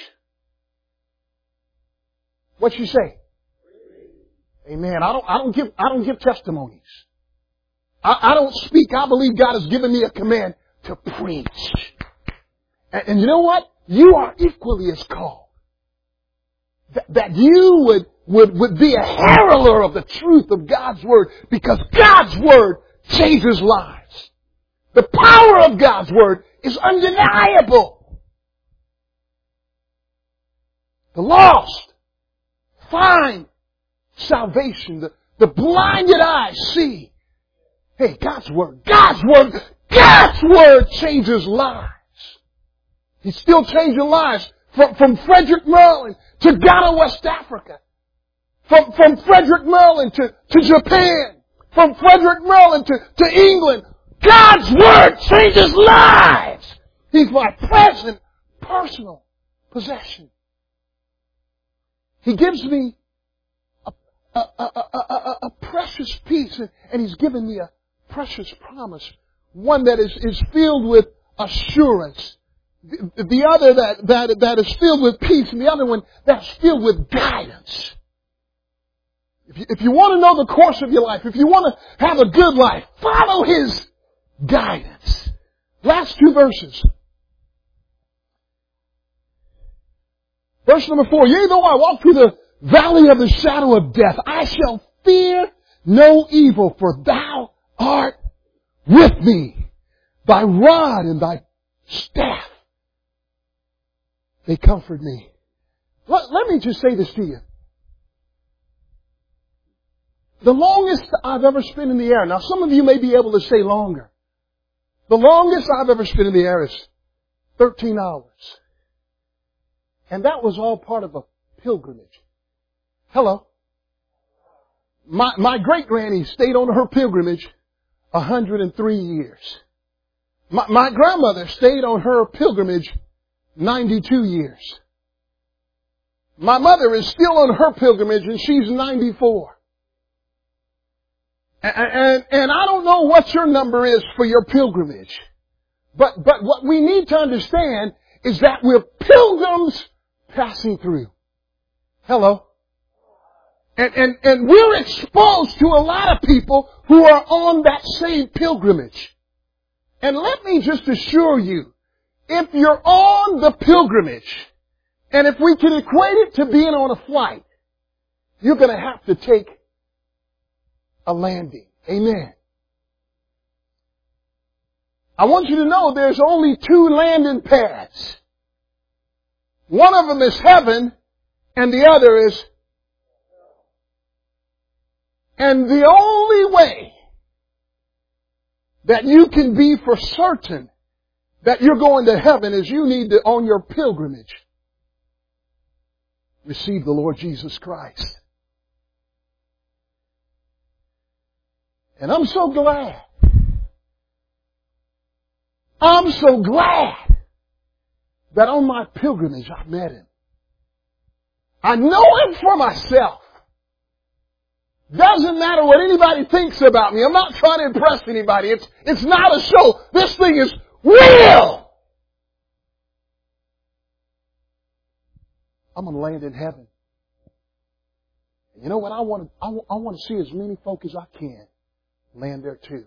what'd she say? Amen. I don't, I don't give, I don't give testimonies. I, I don't speak. I believe God has given me a command to preach. And, and you know what? You are equally as called. That, that you would, would, would be a heralder of the truth of God's Word, because God's Word changes lives. The power of God's Word is undeniable. The lost find salvation. The, the blinded eyes see. Hey, God's Word, God's Word, God's Word changes lives. He's still changing lives. From, from Frederick, Maryland to Ghana, West Africa. From, from Frederick, Maryland to, to Japan. From Frederick, Maryland to, to England. God's Word changes lives. He's my present, personal possession. He gives me a, a, a, a, a, a precious peace, and, and He's given me a precious promise. One that is, is filled with assurance. The, the other that, that, that is filled with peace, and the other one that's filled with guidance. If you, if you want to know the course of your life, if you want to have a good life, follow His guidance. Last two verses. Verse number four. Yea, though I walk through the valley of the shadow of death, I shall fear no evil, for Thou art with me. Thy rod and Thy staff, they comfort me. Let, let me just say this to you. The longest I've ever spent in the air, now some of you may be able to say longer. The longest I've ever spent in the air is thirteen hours. And that was all part of a pilgrimage. Hello. My, my great-granny stayed on her pilgrimage one hundred three years. My, my grandmother stayed on her pilgrimage ninety-two years. My mother is still on her pilgrimage and she's ninety-four. And, and, and I don't know what your number is for your pilgrimage. But, but what we need to understand is that we're pilgrims passing through. Hello. And, and, and we're exposed to a lot of people who are on that same pilgrimage. And let me just assure you, if you're on the pilgrimage, and if we can equate it to being on a flight, you're going to have to take a landing. Amen. I want you to know there's only two landing pads. One of them is heaven, and the other is... And the only way that you can be for certain that you're going to heaven is you need to, on your pilgrimage, receive the Lord Jesus Christ. And I'm so glad. I'm so glad that on my pilgrimage I met Him. I know it for myself. Doesn't matter what anybody thinks about me. I'm not trying to impress anybody. It's, it's not a show. This thing is real. I'm going to land in heaven. You know what? I want to, I, I want to see as many folk as I can land there too.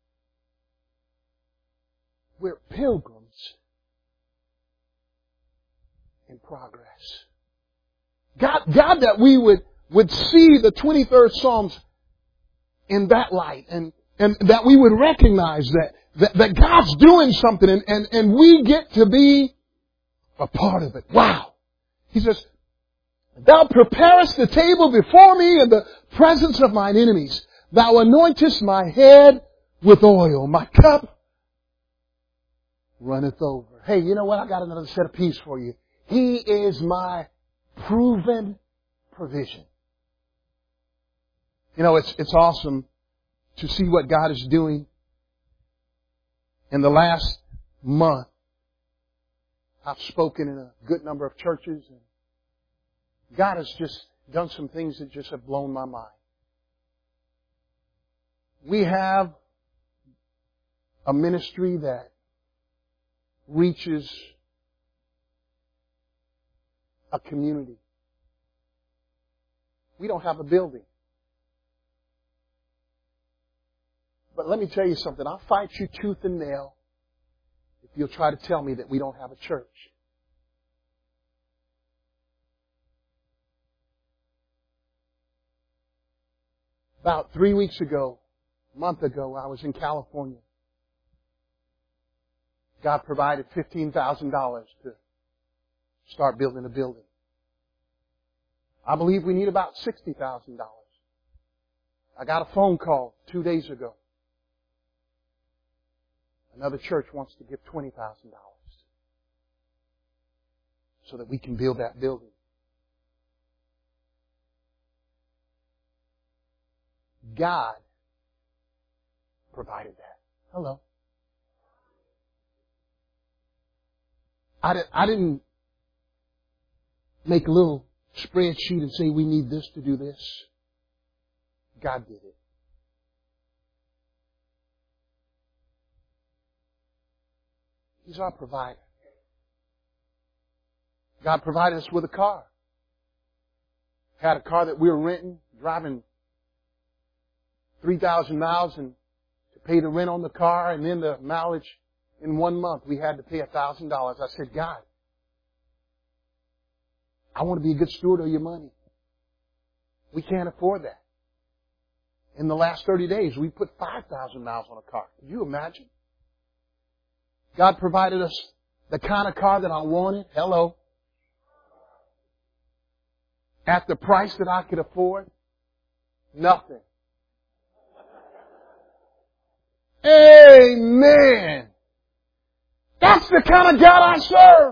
We're pilgrims in progress. God, God, that we would, would see the twenty-third Psalms in that light, and, and that we would recognize that, that, that God's doing something, and, and, and we get to be a part of it. Wow. He says, Thou preparest the table before me in the presence of mine enemies. Thou anointest my head with oil. My cup runneth over. Hey, you know what? I got another set of peace for you. He is my proven provision. You know, it's, it's awesome to see what God is doing. In the last month, I've spoken in a good number of churches, and God has just done some things that just have blown my mind. We have a ministry that reaches a community. We don't have a building. But let me tell you something. I'll fight you tooth and nail if you'll try to tell me that we don't have a church. About three weeks ago, a month ago, I was in California. God provided fifteen thousand dollars to start building a building. I believe we need about sixty thousand dollars. I got a phone call two days ago. Another church wants to give twenty thousand dollars so that we can build that building. God provided that. Hello. I, did, I didn't make a little spreadsheet and say we need this to do this. God did it. He's our provider. God provided us with a car. Had a car that we were renting, driving three thousand miles, and to pay the rent on the car and then the mileage in one month, we had to pay one thousand dollars. I said, God, I want to be a good steward of your money. We can't afford that. In the last thirty days, we put five thousand miles on a car. Could you imagine? God provided us the kind of car that I wanted. Hello. At the price that I could afford. Nothing. Amen. That's the kind of God I serve.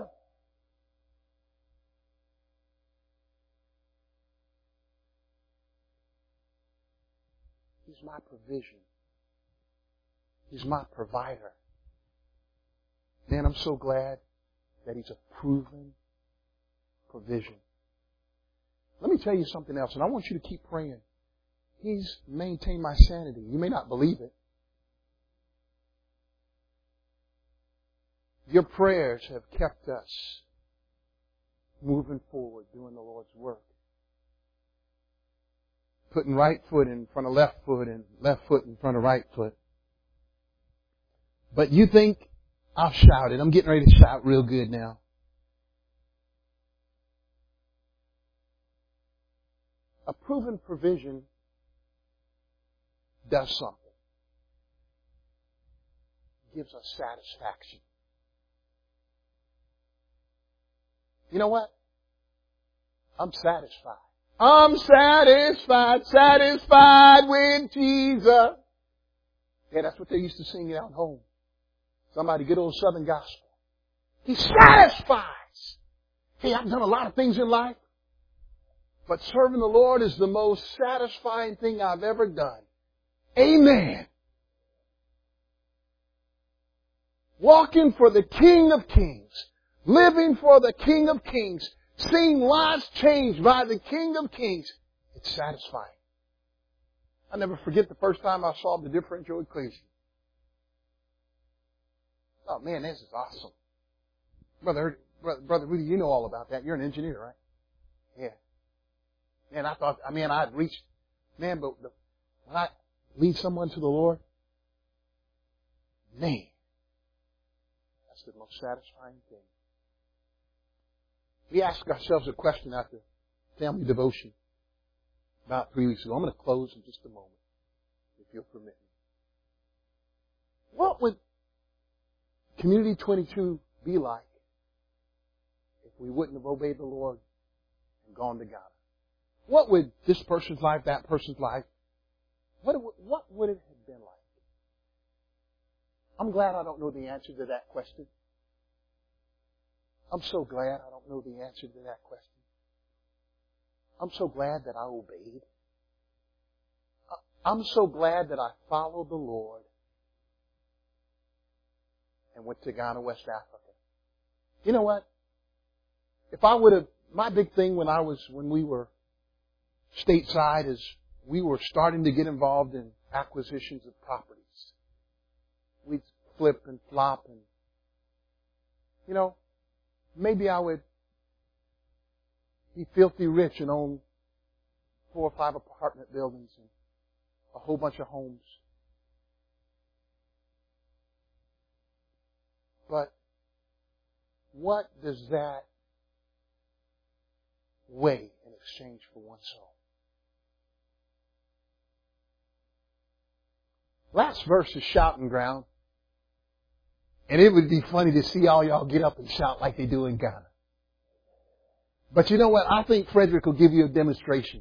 He's my provision. He's my provider. Man, I'm so glad that He's a proven provision. Let me tell you something else, and I want you to keep praying. He's maintained my sanity. You may not believe it. Your prayers have kept us moving forward, doing the Lord's work. Putting right foot in front of left foot and left foot in front of right foot. But you think I've shouted. I'm getting ready to shout real good now. A proven provision does something. It gives us satisfaction. You know what? I'm satisfied. I'm satisfied, satisfied with Jesus. Yeah, that's what they used to sing out home. Somebody, good old Southern gospel. He satisfies. Hey, I've done a lot of things in life, but serving the Lord is the most satisfying thing I've ever done. Amen. Walking for the King of Kings. Living for the King of Kings. seeing lives changed by the King of Kings, it's satisfying. I'll never forget the first time I saw the differential equation. Oh man, this is awesome. Brother, brother, brother Rudy, you know all about that. You're an engineer, right? Yeah. Man, I thought, I mean, I'd reached, man, but the, when I lead someone to the Lord, man, that's the most satisfying thing. We asked ourselves a question after family devotion about three weeks ago. I'm going to close in just a moment, if you'll permit me. What would Community twenty-two be like if we wouldn't have obeyed the Lord and gone to Ghana? What would this person's life, that person's life, what, what would it have been like? I'm glad I don't know the answer to that question. I'm so glad I don't know the answer to that question. I'm so glad that I obeyed. I'm so glad that I followed the Lord and went to Ghana, West Africa. You know what? If I would have, my big thing when I was, when we were stateside is we were starting to get involved in acquisitions of properties. We'd flip and flop and, you know, maybe I would be filthy rich and own four or five apartment buildings and a whole bunch of homes. But what does that weigh in exchange for one soul? Last verse is shouting ground. And it would be funny to see all y'all get up and shout like they do in Ghana. But you know what? I think Frederick will give you a demonstration.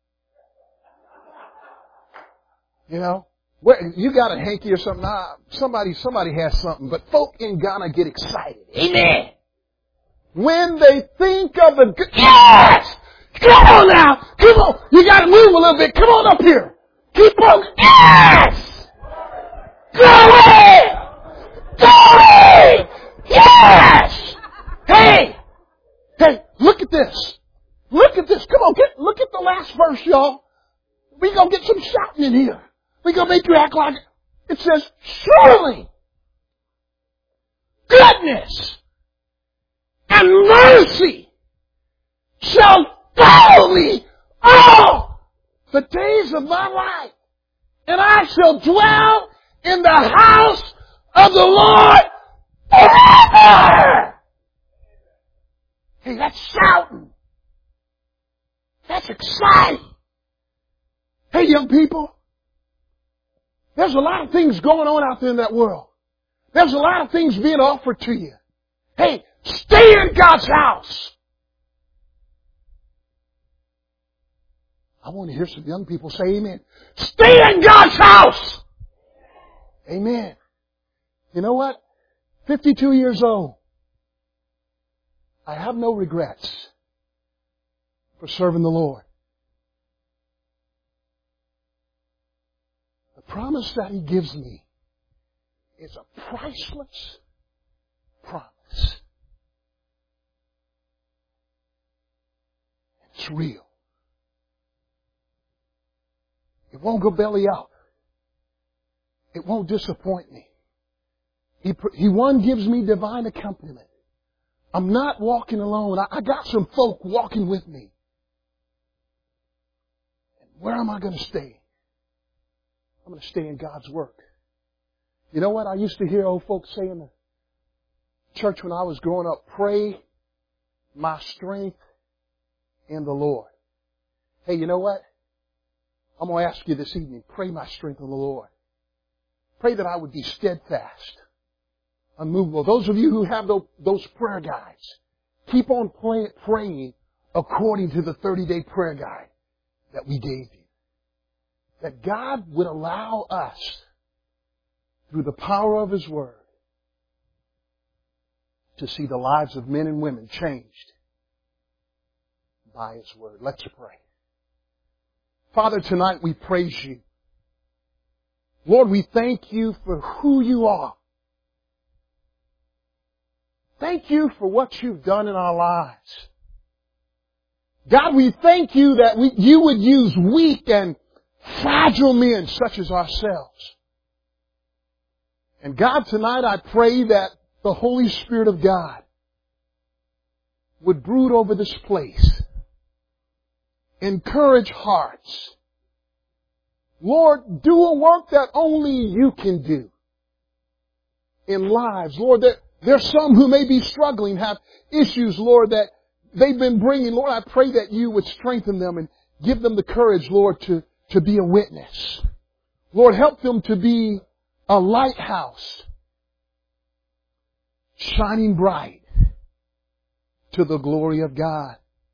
You know? Where, you got a hanky or something. Nah, somebody, somebody has something. But folk in Ghana get excited. Amen. When they think of the... Yes! Come on now! Come on! You got to move a little bit. Come on up here. Keep on. Yes! Glory! Glory! Yes! Hey! Hey, look at this. Look at this. Come on, get, look at the last verse, y'all. We gonna get some shouting in here. We gonna make you act like it says, surely goodness and mercy shall follow me all the days of my life. And I shall dwell in the house of the Lord forever. Hey, that's shouting. That's exciting. Hey, young people. There's a lot of things going on out there in that world. There's a lot of things being offered to you. Hey, stay in God's house. I want to hear some young people say amen. Stay in God's house. Amen. You know what? fifty-two years old. I have no regrets for serving the Lord. The promise that He gives me is a priceless promise. It's real. It won't go belly up. It won't disappoint me. He, he one gives me divine accompaniment. I'm not walking alone. I, I got some folk walking with me. And where am I going to stay? I'm going to stay in God's work. You know what? I used to hear old folks say in the church when I was growing up, pray my strength in the Lord. Hey, you know what? I'm going to ask you this evening, pray my strength in the Lord. Pray that I would be steadfast, unmovable. Those of you who have those prayer guides, keep on pray, praying according to the thirty-day prayer guide that we gave you. That God would allow us, through the power of His Word, to see the lives of men and women changed by His Word. Let's pray. Father, tonight we praise You. Lord, we thank You for who You are. Thank You for what You've done in our lives. God, we thank you that we, you would use weak and fragile men such as ourselves. And God, tonight I pray that the Holy Spirit of God would brood over this place. Encourage hearts. Lord, do a work that only you can do in lives. Lord, there, there's some who may be struggling, have issues, Lord, that they've been bringing. Lord, I pray that you would strengthen them and give them the courage, Lord, to, to be a witness. Lord, help them to be a lighthouse shining bright to the glory of God.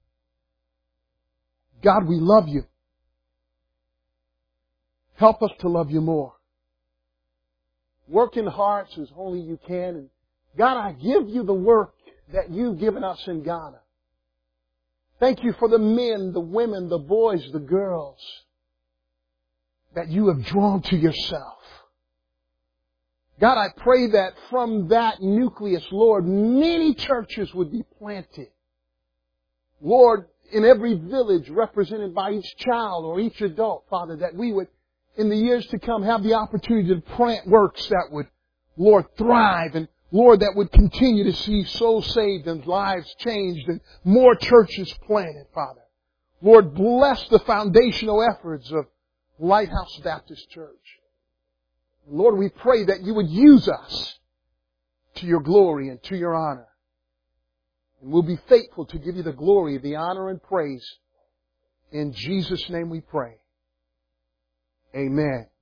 God, we love you. Help us to love you more. Work in hearts as only you can. And God, I give you the work that you've given us in Ghana. Thank you for the men, the women, the boys, the girls that you have drawn to yourself. God, I pray that from that nucleus, Lord, many churches would be planted. Lord, in every village represented by each child or each adult, Father, that we would, in the years to come, have the opportunity to plant works that would, Lord, thrive, and Lord, that would continue to see souls saved and lives changed and more churches planted, Father. Lord, bless the foundational efforts of Lighthouse Baptist Church. Lord, we pray that you would use us to your glory and to your honor. And we'll be faithful to give you the glory, the honor, and praise. In Jesus' name we pray. Amen.